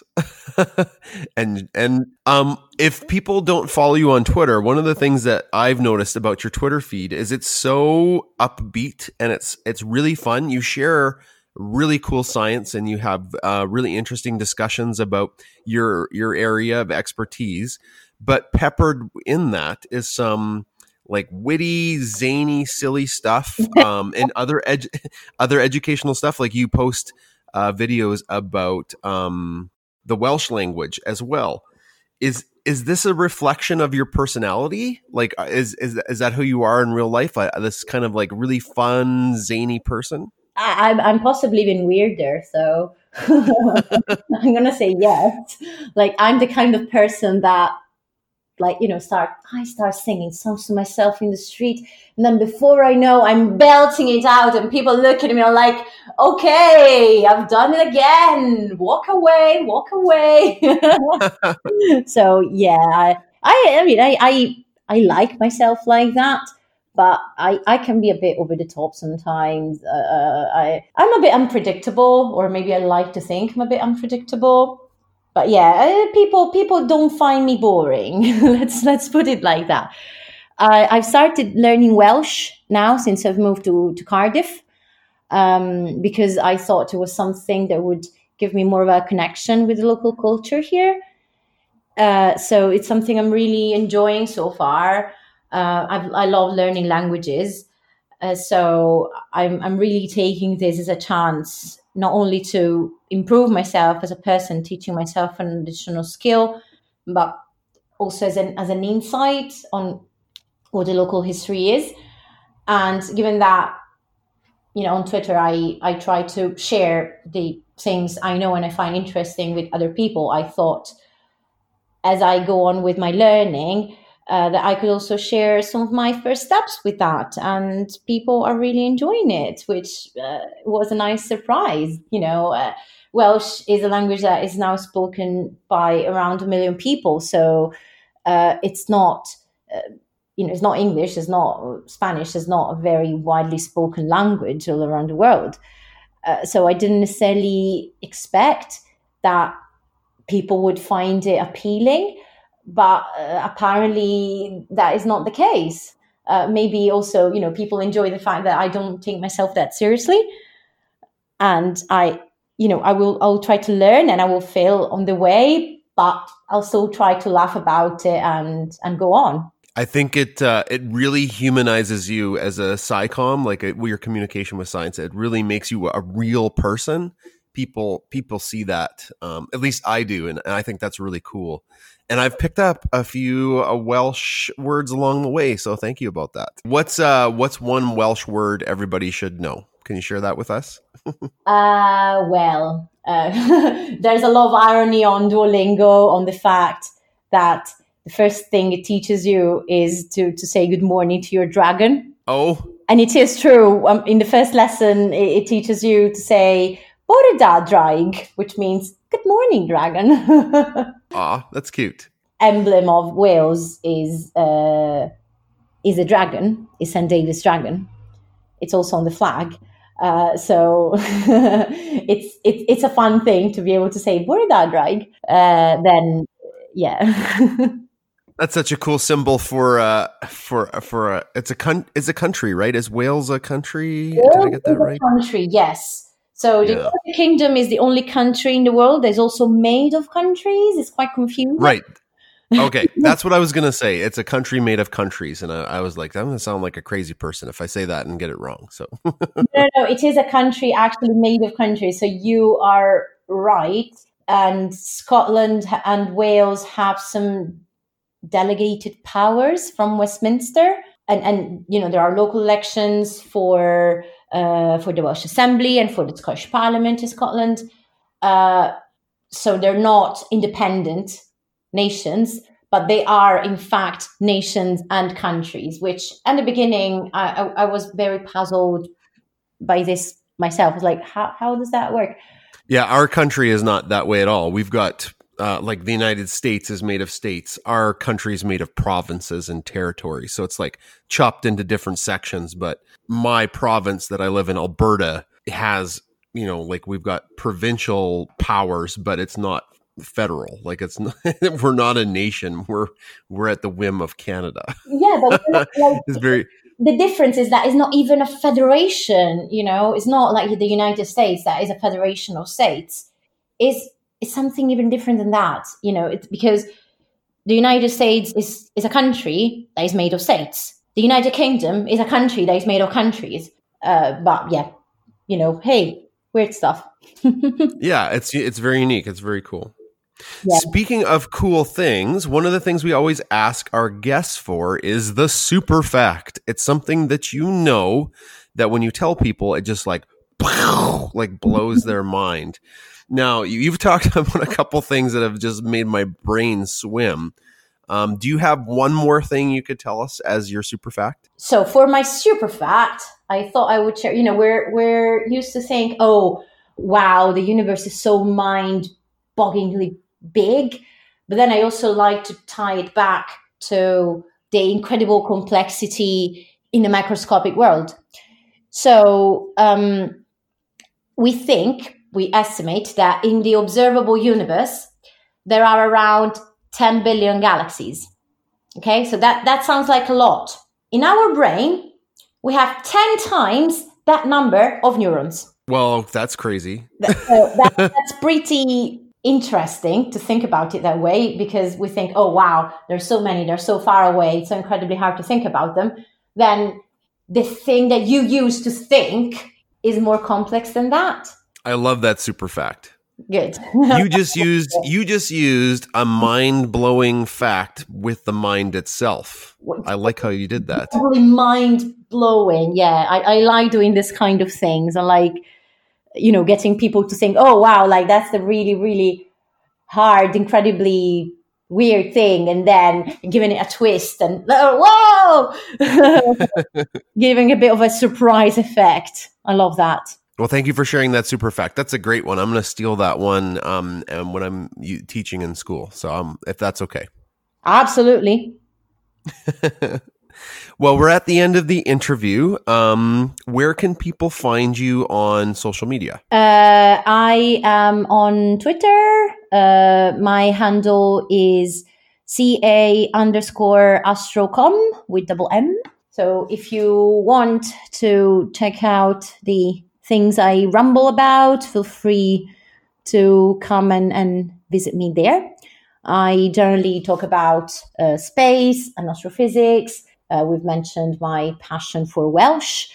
and and um, if people don't follow you on Twitter, one of the things that I've noticed about your Twitter feed is it's so upbeat and it's it's really fun. You share really cool science and you have uh, really interesting discussions about your your area of expertise. But peppered in that is some like witty, zany, silly stuff, um, and other edu- other educational stuff. Like you post uh, videos about um, the Welsh language as well. Is is this a reflection of your personality? Like, is is is that who you are in real life? Uh, this kind of like really fun, zany person. I, I'm I'm possibly even weirder, so I'm gonna say yes. Like I'm the kind of person that, like, you know, start I start singing songs to myself in the street, and then before I know, I'm belting it out, and people look at me and are like, "Okay, I've done it again. Walk away, walk away." So yeah, I I, I mean I, I I like myself like that. But I, I can be a bit over the top sometimes. Uh, I, I'm a bit unpredictable, or maybe I like to think I'm a bit unpredictable. But yeah, people people don't find me boring. let's let's put it like that. Uh, I've started learning Welsh now since I've moved to, to Cardiff, um, because I thought it was something that would give me more of a connection with the local culture here. Uh, so it's something I'm really enjoying so far. Uh, I've, I love learning languages, uh, so I'm I'm really taking this as a chance not only to improve myself as a person, teaching myself an additional skill, but also as an as an insight on what the local history is. And given that, you know, on Twitter, I I try to share the things I know and I find interesting with other people. I thought, as I go on with my learning, Uh, that I could also share some of my first steps with that, and people are really enjoying it, which uh, was a nice surprise. You know, uh, Welsh is a language that is now spoken by around a million people, so uh, it's not, uh, you know, it's not English, it's not Spanish, it's not a very widely spoken language all around the world. Uh, so I didn't necessarily expect that people would find it appealing. But uh, apparently that is not the case. Uh, maybe also, you know, people enjoy the fact that I don't take myself that seriously. And I, you know, I will, I'll try to learn and I will fail on the way, but I'll still try to laugh about it and, and go on. I think it uh, it really humanizes you as a SciComm, like a, your communication with science. It really makes you a real person. People people see that, um, at least I do, and, and I think that's really cool. And I've picked up a few uh, Welsh words along the way, so thank you about that. What's uh, what's one Welsh word everybody should know? Can you share that with us? uh, well, uh, there's a lot of irony on Duolingo on the fact that the first thing it teaches you is to, to say good morning to your dragon. Oh. And it is true. Um, in the first lesson, it, it teaches you to say Bore da draig, which means good morning, dragon. Aw, that's cute. Emblem of Wales is uh, is a dragon, is Saint David's dragon. It's also on the flag. Uh, so it's, it's it's a fun thing to be able to say Bore da draig. Uh, then, yeah. That's such a cool symbol for uh for for a it's a con- it's a country, right? Is Wales a country? Wales Did I get that is a right? country, yes. So the Yeah. United Kingdom is the only country in the world that's also made of countries. It's quite confusing. Right. Okay, that's what I was gonna say. It's a country made of countries, and I, I was like, I'm gonna sound like a crazy person if I say that and get it wrong. So no, no, it is a country actually made of countries. So you are right. And Scotland and Wales have some delegated powers from Westminster, and and you know there are local elections for uh, for the Welsh Assembly and for the Scottish Parliament in Scotland. Uh, so they're not independent nations, but they are in fact nations and countries. Which, at the beginning, I, I, I was very puzzled by this myself. I was like, how how does that work? yeah, our country is not that way at all. We've got uh, like the United States is made of states. Our country is made of provinces and territories. So it's like chopped into different sections. But my province that I live in, Alberta, has, you know, like we've got provincial powers, but it's not federal. Like it's not, we're not a nation. We're we're at the whim of Canada. Yeah, but we're not, like, It's very the difference is that it's not even a federation, you know, it's not like the United States that is a federation of states. It's, it's something even different than that, you know, it's because the United States is, is a country that is made of states. The United Kingdom is a country that is made of countries. Uh, but yeah, you know, hey, weird stuff. yeah, it's it's very unique. It's very cool. Yeah. Speaking of cool things, one of the things we always ask our guests for is the super fact. It's something that you know that when you tell people, it just like, like blows their mind. Now, you've talked about a couple things that have just made my brain swim. Um, do you have one more thing you could tell us as your super fact? So for my super fact, I thought I would share, you know, we're, we're used to think, oh, wow, the universe is so mind-bogglingly big. But then I also like to tie it back to the incredible complexity in the microscopic world. So um, we think, we estimate that in the observable universe, there are around ten billion galaxies. Okay, so that, that sounds like a lot. In our brain, we have ten times that number of neurons. Well, that's crazy. So that, that's pretty interesting to think about it that way, because we think, oh, wow, there's so many, they're so far away, it's so incredibly hard to think about them. Then the thing that you use to think is more complex than that. I love that super fact. Good. You just used you just used a mind-blowing fact with the mind itself. I like how you did that. Totally mind-blowing. Yeah, I, I like doing this kind of things. I like, you know, getting people to think, oh, wow, like that's the really, really hard, incredibly weird thing. And then giving it a twist and, oh, whoa, giving a bit of a surprise effect. I love that. Well, thank you for sharing that super fact. That's a great one. I'm going to steal that one um, and when I'm u- teaching in school. So um, if that's okay. Absolutely. Well, we're at the end of the interview. Um, where can people find you on social media? Uh, I am on Twitter. Uh, my handle is ca underscore astrocom with double M. So if you want to check out the things I ramble about, feel free to come and, and visit me there. I generally talk about uh, space and astrophysics. Uh, we've mentioned my passion for Welsh.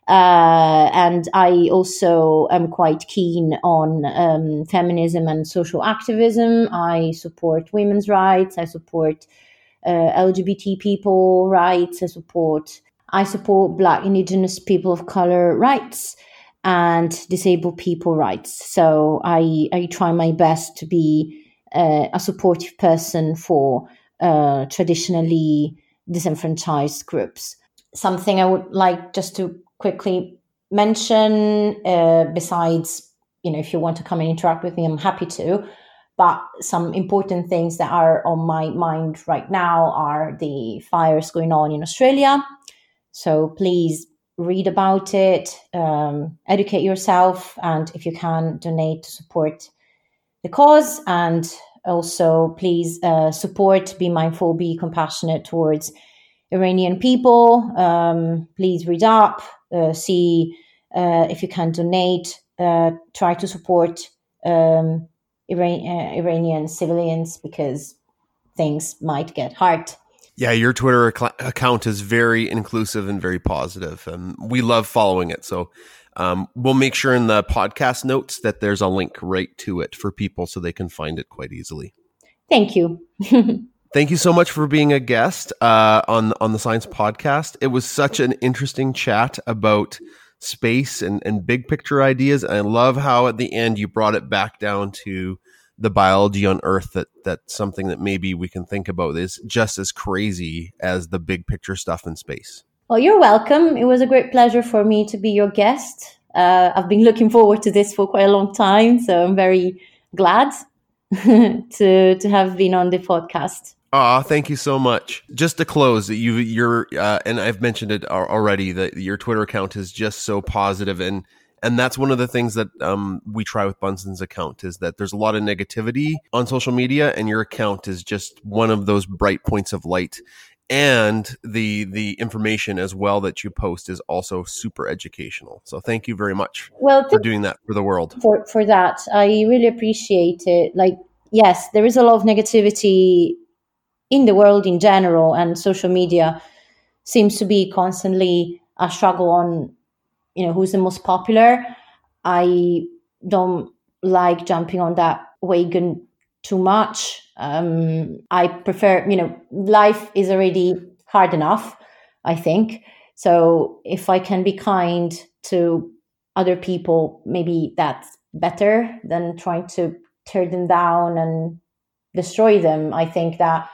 Uh, and I also am quite keen on um, feminism and social activism. I support women's rights. I support uh, L G B T people rights. I support I support Black, Indigenous people of color rights and disabled people rights. So I I try my best to be uh, a supportive person for uh, traditionally disenfranchised groups. Something I would like just to quickly mention, uh, besides, you know, if you want to come and interact with me, I'm happy to. But some important things that are on my mind right now are the fires going on in Australia. So please read about it, um, educate yourself, and if you can, donate to support the cause. And also, please uh, support, be mindful, be compassionate towards Iranian people. Um, please read up, uh, see uh, if you can donate, uh, try to support um, Iran- uh, Iranian civilians, because things might get hard. Yeah, your Twitter ac- account is very inclusive and very positive, and we love following it. So um, we'll make sure in the podcast notes that there's a link right to it for people so they can find it quite easily. Thank you. Thank you so much for being a guest uh, on on the Science Podcast. It was such an interesting chat about space and, and big picture ideas. And I love how at the end you brought it back down to the biology on Earth, that that's something that maybe we can think about is just as crazy as the big picture stuff in space. Well, you're welcome. It was a great pleasure for me to be your guest. Uh, I've been looking forward to this for quite a long time, so I'm very glad to to have been on the podcast. Ah, thank you so much. Just to close, you, you're, uh, and I've mentioned it already, that your Twitter account is just so positive, and and that's one of the things that um, we try with Bunsen's account, is that there's a lot of negativity on social media, and your account is just one of those bright points of light. And the the information as well that you post is also super educational. So thank you very much well, for doing that for the world. For for that, I really appreciate it. Like, yes, there is a lot of negativity in the world in general, and social media seems to be constantly a struggle on, you know, who's the most popular. I don't like jumping on that wagon too much. Um, I prefer, you know, life is already hard enough, I think. So if I can be kind to other people, maybe that's better than trying to tear them down and destroy them. I think that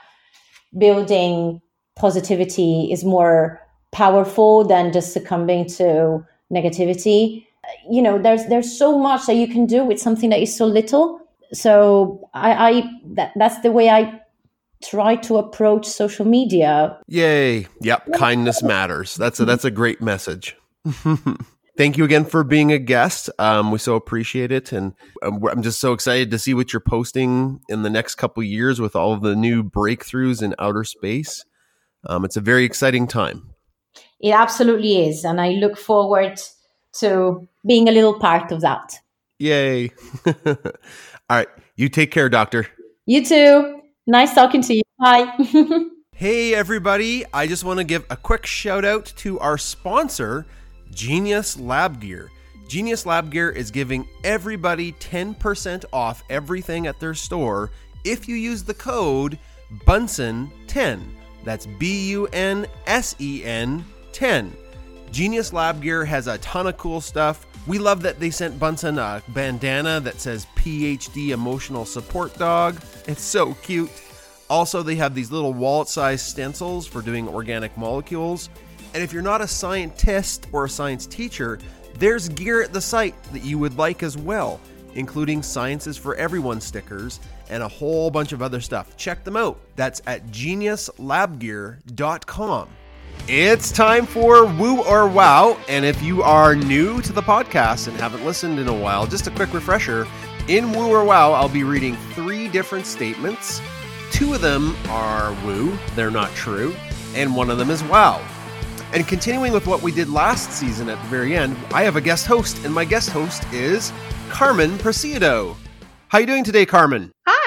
building positivity is more powerful than just succumbing to negativity. You know, there's there's so much that you can do with something that is so little. So I, I that, that's the way I try to approach social media. Yay. Yep. Kindness matters. That's a, that's a great message. Thank you again for being a guest. Um, we so appreciate it. And I'm just so excited to see what you're posting in the next couple of years with all of the new breakthroughs in outer space. Um, it's a very exciting time. It absolutely is. And I look forward to being a little part of that. Yay. All right. You take care, Doctor. You too. Nice talking to you. Bye. Hey, everybody. I just want to give a quick shout out to our sponsor, Genius Lab Gear. Genius Lab Gear is giving everybody ten percent off everything at their store if you use the code Bunsen ten. That's B U N S E N ten. Genius Lab Gear has a ton of cool stuff. We love that they sent Bunsen a bandana that says P H D Emotional Support Dog. It's so cute. Also, they have these little wallet-sized stencils for doing organic molecules. And if you're not a scientist or a science teacher, there's gear at the site that you would like as well, including Sciences for Everyone stickers and a whole bunch of other stuff. Check them out. That's at genius lab gear dot com. It's time for Woo or Wow. And if you are new to the podcast and haven't listened in a while, just a quick refresher. In Woo or Wow, I'll be reading three different statements. Two of them are woo, they're not true, and one of them is wow. And continuing with what we did last season at the very end, I have a guest host, and my guest host is Carmen Preciado. How are you doing today, Carmen? Hi.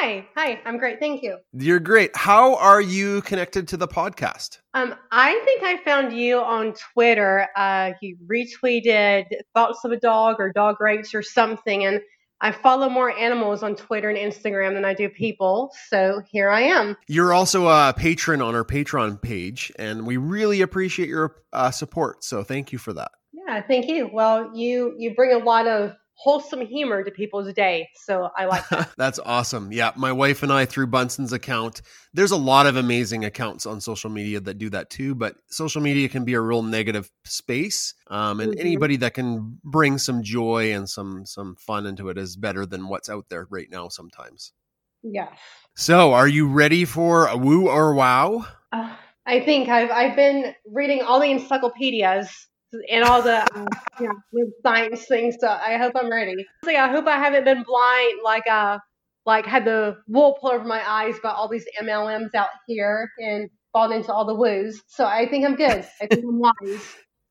Hi. Hi. I'm great. Thank you. You're great. How are you connected to the podcast? Um, I think I found you on Twitter. Uh, you retweeted thoughts of a dog or dog rates or something. And I follow more animals on Twitter and Instagram than I do people. So here I am. You're also a patron on our Patreon page, and we really appreciate your uh, support. So thank you for that. Yeah, thank you. Well, you, you bring a lot of wholesome humor to people's day. So I like that. That's awesome. Yeah. My wife and I, through Bunsen's account, there's a lot of amazing accounts on social media that do that too, but social media can be a real negative space. Um, and mm-hmm. anybody that can bring some joy and some, some fun into it is better than what's out there right now sometimes. Yes. So are you ready for a woo or wow? Uh, I think I've, I've been reading all the encyclopedias and all the uh, yeah, with science things, so I hope I'm ready. So yeah, I hope I haven't been blind, like uh, like had the wool pulled over my eyes by all these M L Ms out here and fallen into all the woos. So I think I'm good. I think I'm wise.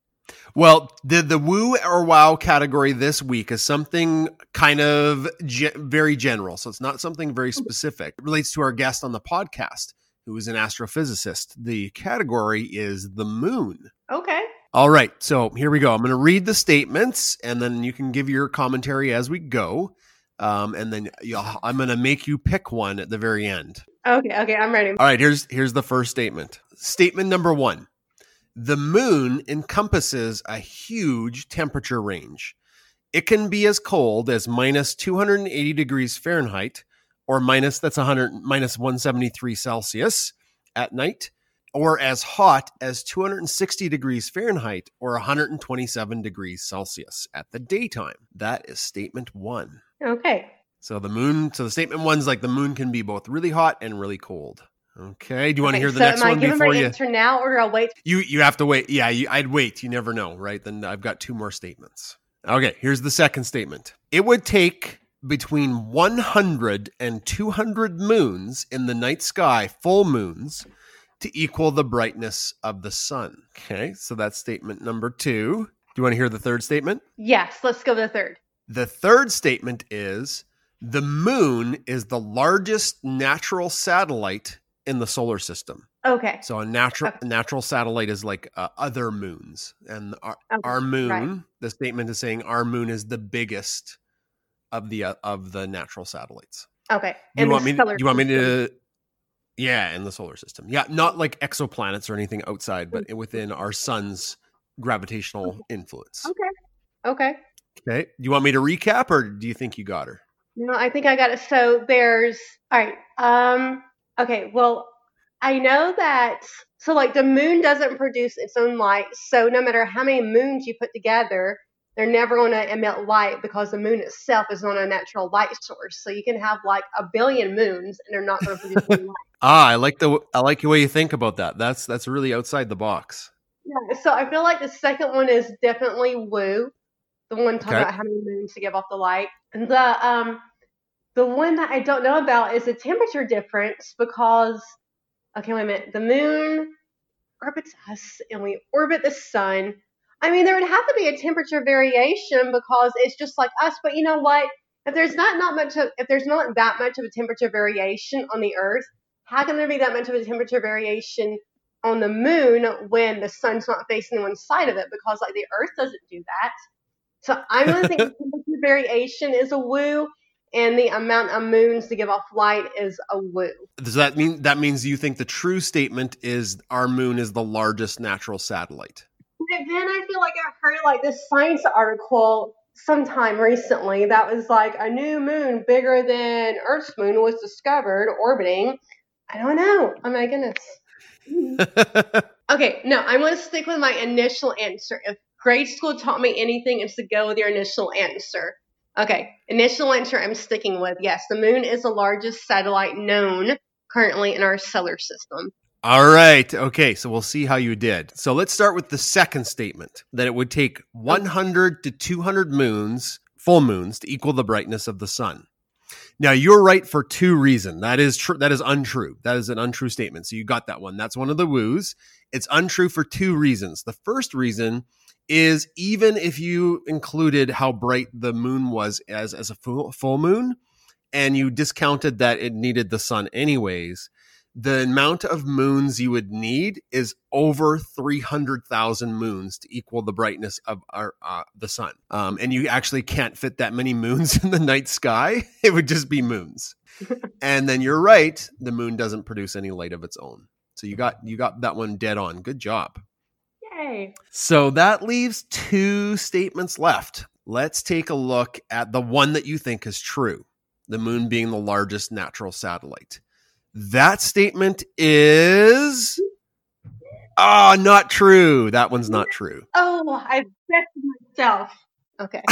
Well, the the woo or wow category this week is something kind of ge- very general, so it's not something very specific. It relates to our guest on the podcast, who is an astrophysicist. The category is the moon. Okay. All right, so here we go. I'm going to read the statements, and then you can give your commentary as we go. Um, and then I'm going to make you pick one at the very end. Okay, okay, I'm ready. All right, here's here's the first statement. Statement number one. The moon encompasses a huge temperature range. It can be as cold as minus two hundred eighty degrees Fahrenheit, or minus, that's one hundred, minus one hundred seventy-three Celsius at night, or as hot as two hundred sixty degrees Fahrenheit or one hundred twenty-seven degrees Celsius at the daytime. That is statement one. Okay. So the moon, so the statement one's like the moon can be both really hot and really cold. Okay. Do you want okay, to hear the so next am I one giving before my you? answer now, or I'll wait? You you have to wait. Yeah, you, I'd wait. You never know, right? Then I've got two more statements. Okay. Here's the second statement. It would take between one hundred and two hundred moons in the night sky, full moons, to equal the brightness of the sun. Okay, so that's statement number two. Do you want to hear the third statement? Yes, let's go to the third. The third statement is the moon is the largest natural satellite in the solar system. Okay. So a natural okay. a natural satellite is like uh, other moons. And our, okay. our moon, right. the statement is saying our moon is the biggest of the uh, of the natural satellites. Okay. Do you and want me? To, do you want me system. to? Yeah, in the solar system. Yeah, not like exoplanets or anything outside, but within our sun's gravitational okay. influence. Okay. Okay. Okay. Do you want me to recap, or do you think you got her? No, I think I got it. So there's, all right. Um, okay. Well, I know that, so like the moon doesn't produce its own light. So no matter how many moons you put together, they're never going to emit light because the moon itself is not a natural light source. So you can have like a billion moons and they're not going to produce any light. Ah, I like the I like the way you think about that. That's that's really outside the box. Yeah. So I feel like the second one is definitely woo. The one talking Okay. about how many moons to give off the light. And the um the one that I don't know about is the temperature difference because okay, wait a minute. The moon orbits us and we orbit the sun. I mean, there would have to be a temperature variation because it's just like us. But you know what? If there's not, not much of, if there's not that much of a temperature variation on the Earth, how can there be that much of a temperature variation on the moon when the sun's not facing one side of it? Because like the Earth doesn't do that. So I'm going to think the temperature variation is a woo, and the amount of moons to give off light is a woo. Does that mean that means you think the true statement is our moon is the largest natural satellite? And then I feel like I heard like this science article sometime recently that was like a new moon bigger than Earth's moon was discovered orbiting. I don't know. Oh my goodness. Okay, no, I'm going to stick with my initial answer. If grade school taught me anything, it's to go with your initial answer. Okay, initial answer I'm sticking with. Yes, the moon is the largest satellite known currently in our solar system. All right. Okay. So we'll see how you did. So let's start with the second statement that it would take one hundred to two hundred moons, full moons, to equal the brightness of the sun. Now you're right for two reasons. That is true. That is untrue. That is an untrue statement. So you got that one. That's one of the woos. It's untrue for two reasons. The first reason is even if you included how bright the moon was as, as a full, full moon, and you discounted that it needed the sun anyways, the amount of moons you would need is over three hundred thousand moons to equal the brightness of our uh, the sun. Um, and you actually can't fit that many moons in the night sky. It would just be moons. And then you're right, the moon doesn't produce any light of its own. So you got you got that one dead on. Good job. Yay. So that leaves two statements left. Let's take a look at the one that you think is true, the moon being the largest natural satellite. That statement is ah, oh, not true. That one's not true. Oh, I bet myself. Okay.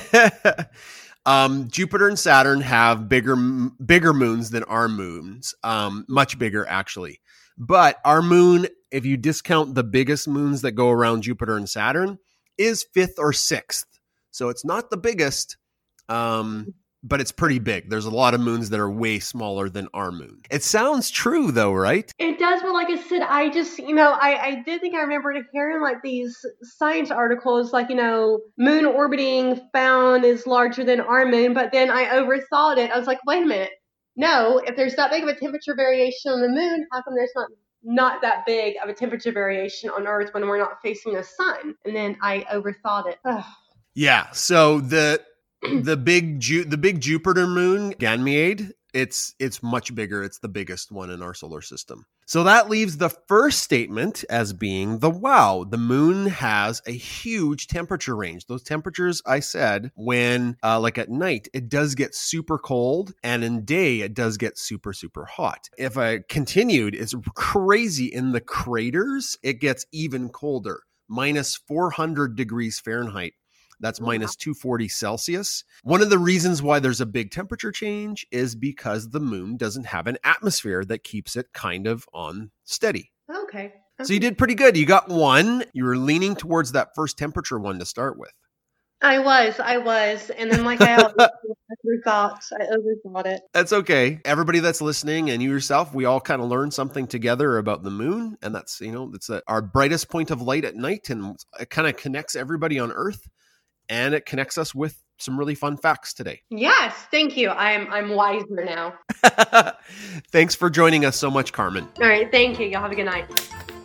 um, Jupiter and Saturn have bigger bigger moons than our moons, um, much bigger actually. But our moon, if you discount the biggest moons that go around Jupiter and Saturn, is fifth or sixth. So it's not the biggest. Um, But it's pretty big. There's a lot of moons that are way smaller than our moon. It sounds true though, right? It does, but like I said, I just, you know, I, I did think I remembered hearing like these science articles, like, you know, moon orbiting found is larger than our moon, but then I overthought it. I was like, wait a minute. No, if there's that big of a temperature variation on the moon, how come there's not not that big of a temperature variation on Earth when we're not facing the sun? And then I overthought it. Ugh. Yeah, so the... The big Ju- the big Jupiter moon, Ganymede, it's it's much bigger. It's the biggest one in our solar system. So that leaves the first statement as being the wow. The moon has a huge temperature range. Those temperatures I said when, uh, like at night, it does get super cold, and in day it does get super, super hot. If I continued, it's crazy. In the craters, it gets even colder, minus four hundred degrees Fahrenheit. That's minus two hundred forty Celsius. One of the reasons why there's a big temperature change is because the moon doesn't have an atmosphere that keeps it kind of on steady. Okay. okay. So you did pretty good. You got one. You were leaning towards that first temperature one to start with. I was, I was. And then like I overthought, I overthought it. That's okay. Everybody that's listening and you yourself, we all kind of learned something together about the moon. And that's, you know, it's a, our brightest point of light at night. And it kind of connects everybody on Earth. And it connects us with some really fun facts today. Yes, thank you. I'm I'm wiser now. Thanks for joining us so much, Carmen. All right, thank you. Y'all have a good night.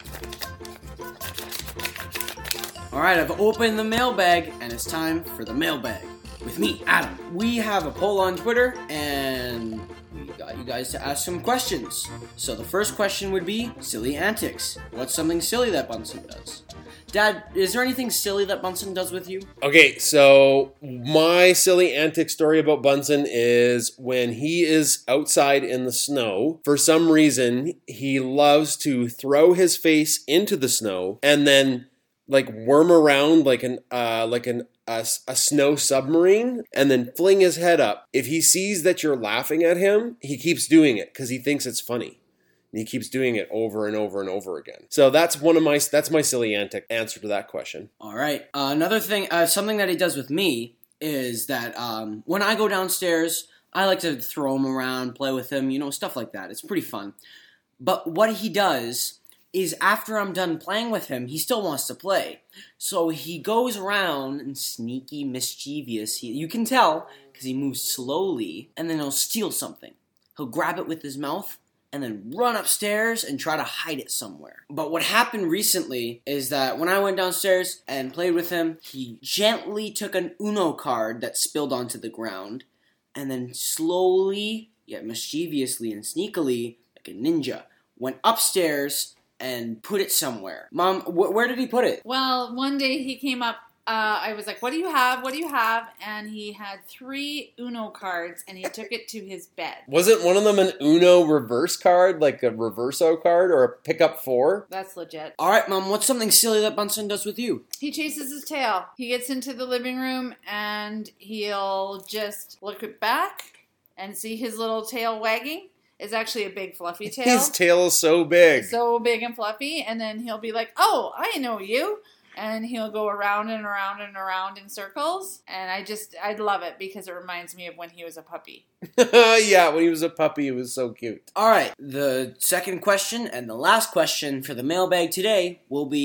All right, I've opened the mailbag, and it's time for the mailbag with me, Adam. We have a poll on Twitter, and we got you guys to ask some questions. So the first question would be silly antics. What's something silly that Bunsen does? Dad, is there anything silly that Bunsen does with you? Okay, so my silly antic story about Bunsen is when he is outside in the snow, for some reason, he loves to throw his face into the snow and then like worm around like an uh, like an a, a snow submarine and then fling his head up. If he sees that you're laughing at him, he keeps doing it because he thinks it's funny. And he keeps doing it over and over and over again. So that's one of my that's my silly antic answer to that question. All right. Uh, another thing, uh, something that he does with me is that um, when I go downstairs, I like to throw him around, play with him, you know, stuff like that. It's pretty fun. But what he does is after I'm done playing with him, he still wants to play. So he goes around and sneaky, mischievous. He, you can tell because he moves slowly, and then he'll steal something. He'll grab it with his mouth and then run upstairs and try to hide it somewhere. But what happened recently is that when I went downstairs and played with him, he gently took an Uno card that spilled onto the ground and then slowly, yet mischievously and sneakily, like a ninja, went upstairs and put it somewhere. Mom, wh- where did he put it? Well, one day he came up. Uh, I was like, what do you have? What do you have? And he had three Uno cards, and he took it to his bed. Wasn't one of them an Uno reverse card, like a reverso card or a pickup four? That's legit. All right, Mom, what's something silly that Bunsen does with you? He chases his tail. He gets into the living room, and he'll just look it back and see his little tail wagging. It's actually a big fluffy tail. His tail is so big. So big and fluffy. And then he'll be like, oh, I know you. And he'll go around and around and around in circles. And I just, I love it because it reminds me of when he was a puppy. Yeah, when he was a puppy, it was so cute. All right, the second question and the last question for the mailbag today will be,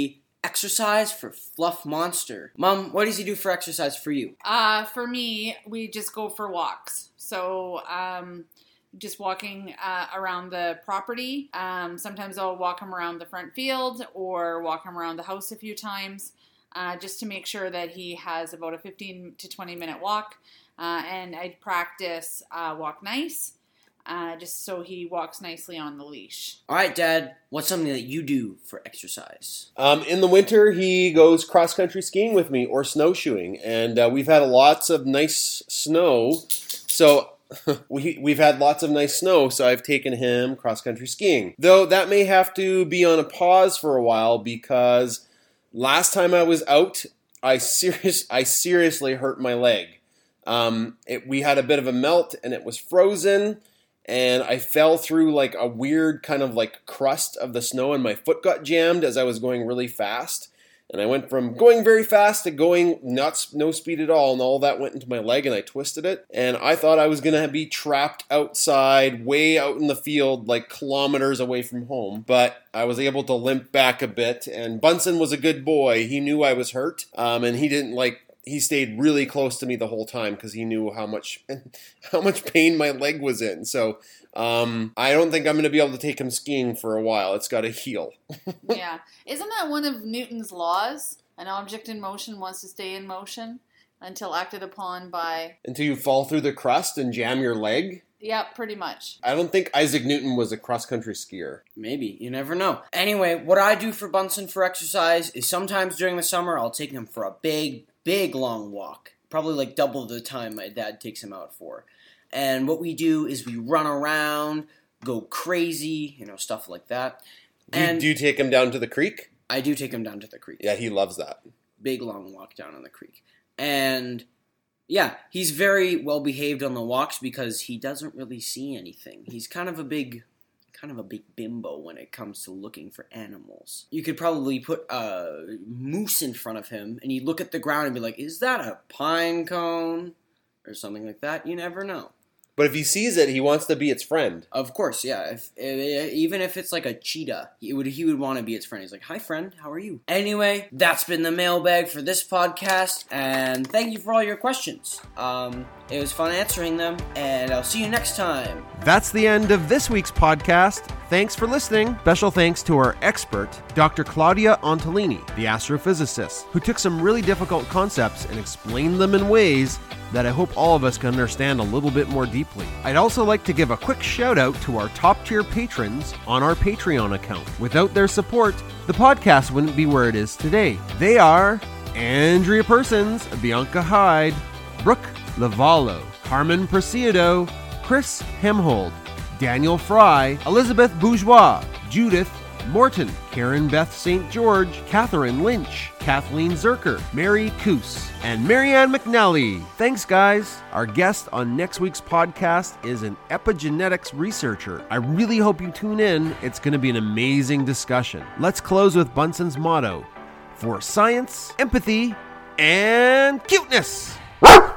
exercise for Fluff Monster. Mom, what does he do for exercise for you? Uh, for me, we just go for walks. So, um, just walking uh, around the property. Um, sometimes I'll walk him around the front field or walk him around the house a few times uh, just to make sure that he has about a fifteen to twenty minute walk. Uh, and I'd practice uh, walk nice. Uh, just so he walks nicely on the leash. All right, Dad, what's something that you do for exercise? Um, in the winter, he goes cross-country skiing with me or snowshoeing, and uh, we've had lots of nice snow, so we, we've had lots of nice snow, so I've taken him cross-country skiing. Though that may have to be on a pause for a while, because last time I was out, I, serious, I seriously hurt my leg. Um, it, we had a bit of a melt, and it was frozen, and I fell through like a weird kind of like crust of the snow, and my foot got jammed as I was going really fast. And I went from going very fast to going not no speed at all, and all that went into my leg, and I twisted it. And I thought I was going to be trapped outside, way out in the field, like kilometers away from home. But I was able to limp back a bit, and Bunsen was a good boy. He knew I was hurt, um, and he didn't like... He stayed really close to me the whole time because he knew how much how much pain my leg was in. So um, I don't think I'm going to be able to take him skiing for a while. It's got to heal. Yeah. Isn't that one of Newton's laws? An object in motion wants to stay in motion until acted upon by... Until you fall through the crust and jam your leg? Yeah, pretty much. I don't think Isaac Newton was a cross-country skier. Maybe. You never know. Anyway, what I do for Bunsen for exercise is sometimes during the summer I'll take him for a big... big long walk, probably like double the time my dad takes him out for. And what we do is we run around, go crazy, you know, stuff like that. Do, and do you take him down to the creek? I do take him down to the creek. Yeah, he loves that. Big long walk down on the creek. And yeah, he's very well behaved on the walks because he doesn't really see anything. He's kind of a big... kind of a big bimbo when it comes to looking for animals. You could probably put a moose in front of him, and you'd look at the ground and be like, is that a pine cone? Or something like that. You never know. But if he sees it, he wants to be its friend. Of course, yeah. If, if even if it's like a cheetah, he would he would want to be its friend. He's like, hi, friend, how are you? Anyway, that's been the mailbag for this podcast, and thank you for all your questions. Um, it was fun answering them, and I'll see you next time. That's the end of this week's podcast. Thanks for listening. Special thanks to our expert, Doctor Claudia Ontolini, the astrophysicist, who took some really difficult concepts and explained them in ways that I hope all of us can understand a little bit more deeply. I'd also like to give a quick shout out to our top tier patrons on our Patreon account. Without their support, the podcast wouldn't be where it is today. They are Andrea Persons, Bianca Hyde, Brooke Lavallo, Carmen Preciado, Chris Hemhold, Daniel Fry, Elizabeth Bourgeois, Judith Morton, Karen Beth Saint George, Catherine Lynch, Kathleen Zerker, Mary Coos, and Marianne McNally. Thanks, guys. Our guest on next week's podcast is an epigenetics researcher. I really hope you tune in. It's going to be an amazing discussion. Let's close with Bunsen's motto: for science, empathy, and cuteness.